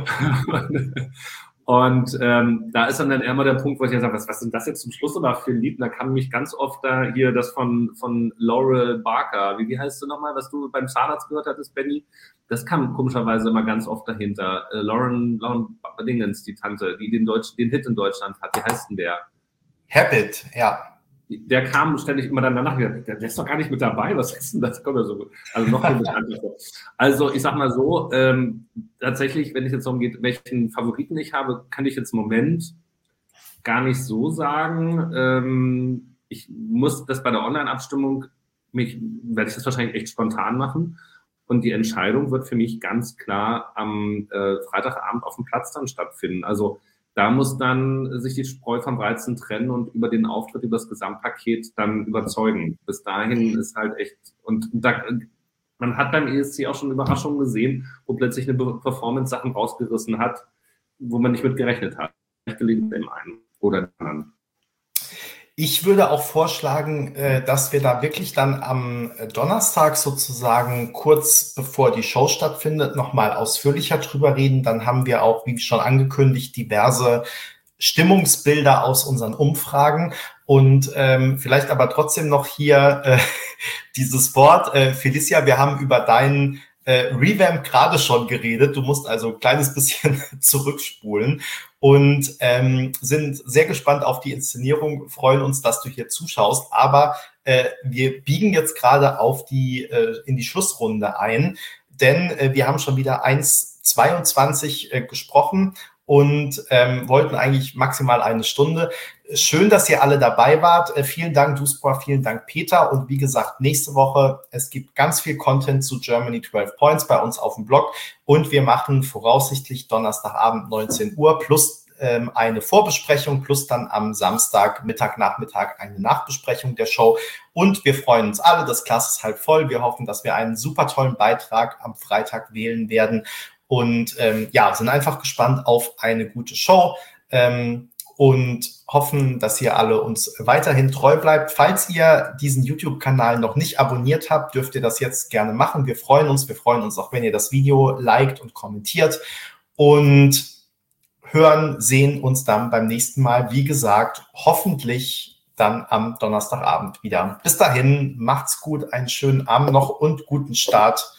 Und ähm, da ist dann, dann immer der Punkt, wo ich ja sage, was, was sind das jetzt zum Schluss aber für ein Lied? Und da kam mich ganz oft da hier das von, von Laurel Barker, wie, wie heißt du nochmal, was du beim Zahnarzt gehört hattest, Benni? Das kam komischerweise immer ganz oft dahinter. Äh, Lauren, Lauren Dingens, die Tante, die den, Deutsch, den Hit in Deutschland hat, wie heißt denn der? Habit, ja. Der kam ständig immer dann danach, der, der ist doch gar nicht mit dabei, was ist denn das? Kommt ja so, also noch Also ich sag mal so, ähm, tatsächlich, wenn es jetzt darum geht, welchen Favoriten ich habe, kann ich jetzt im Moment gar nicht so sagen. Ähm, ich muss das bei der Online-Abstimmung, mich, werde ich das wahrscheinlich echt spontan machen. Und die Entscheidung wird für mich ganz klar am äh, Freitagabend auf dem Platz dann stattfinden. Also da muss dann sich die Spreu vom Weizen trennen und über den Auftritt, über das Gesamtpaket dann überzeugen. Bis dahin ist halt echt, und da, man hat beim E S C auch schon Überraschungen gesehen, wo plötzlich eine Performance Sachen rausgerissen hat, wo man nicht mit gerechnet hat. Vielleicht gelingt dem einen oder dem anderen. Ich würde auch vorschlagen, dass wir da wirklich dann am Donnerstag sozusagen kurz bevor die Show stattfindet, nochmal ausführlicher drüber reden. Dann haben wir auch, wie schon angekündigt, diverse Stimmungsbilder aus unseren Umfragen. Und ähm, vielleicht aber trotzdem noch hier äh, dieses Wort. Äh, Felicia, wir haben über deinen äh, Revamp gerade schon geredet. Du musst also ein kleines bisschen zurückspulen. Und ähm, sind sehr gespannt auf die Inszenierung, freuen uns, dass du hier zuschaust. Aber äh, wir biegen jetzt gerade auf die äh, in die Schlussrunde ein, denn äh, wir haben schon wieder eins zweiundzwanzig äh, gesprochen und ähm, wollten eigentlich maximal eine Stunde. Schön, dass ihr alle dabei wart. Äh, vielen Dank, Duspor, vielen Dank, Peter. Und wie gesagt, nächste Woche, es gibt ganz viel Content zu Germany zwölf Points bei uns auf dem Blog. Und wir machen voraussichtlich Donnerstagabend neunzehn Uhr plus ähm, eine Vorbesprechung, plus dann am Samstag, Mittag, Nachmittag eine Nachbesprechung der Show. Und wir freuen uns alle, das Glas ist halb voll. Wir hoffen, dass wir einen super tollen Beitrag am Freitag wählen werden. Und ähm, ja, sind einfach gespannt auf eine gute Show. Ähm, und hoffen, dass ihr alle uns weiterhin treu bleibt. Falls ihr diesen YouTube-Kanal noch nicht abonniert habt, dürft ihr das jetzt gerne machen. Wir freuen uns. Wir freuen uns auch, wenn ihr das Video liked und kommentiert. Und hören, sehen uns dann beim nächsten Mal. Wie gesagt, hoffentlich dann am Donnerstagabend wieder. Bis dahin, macht's gut, einen schönen Abend noch und guten Start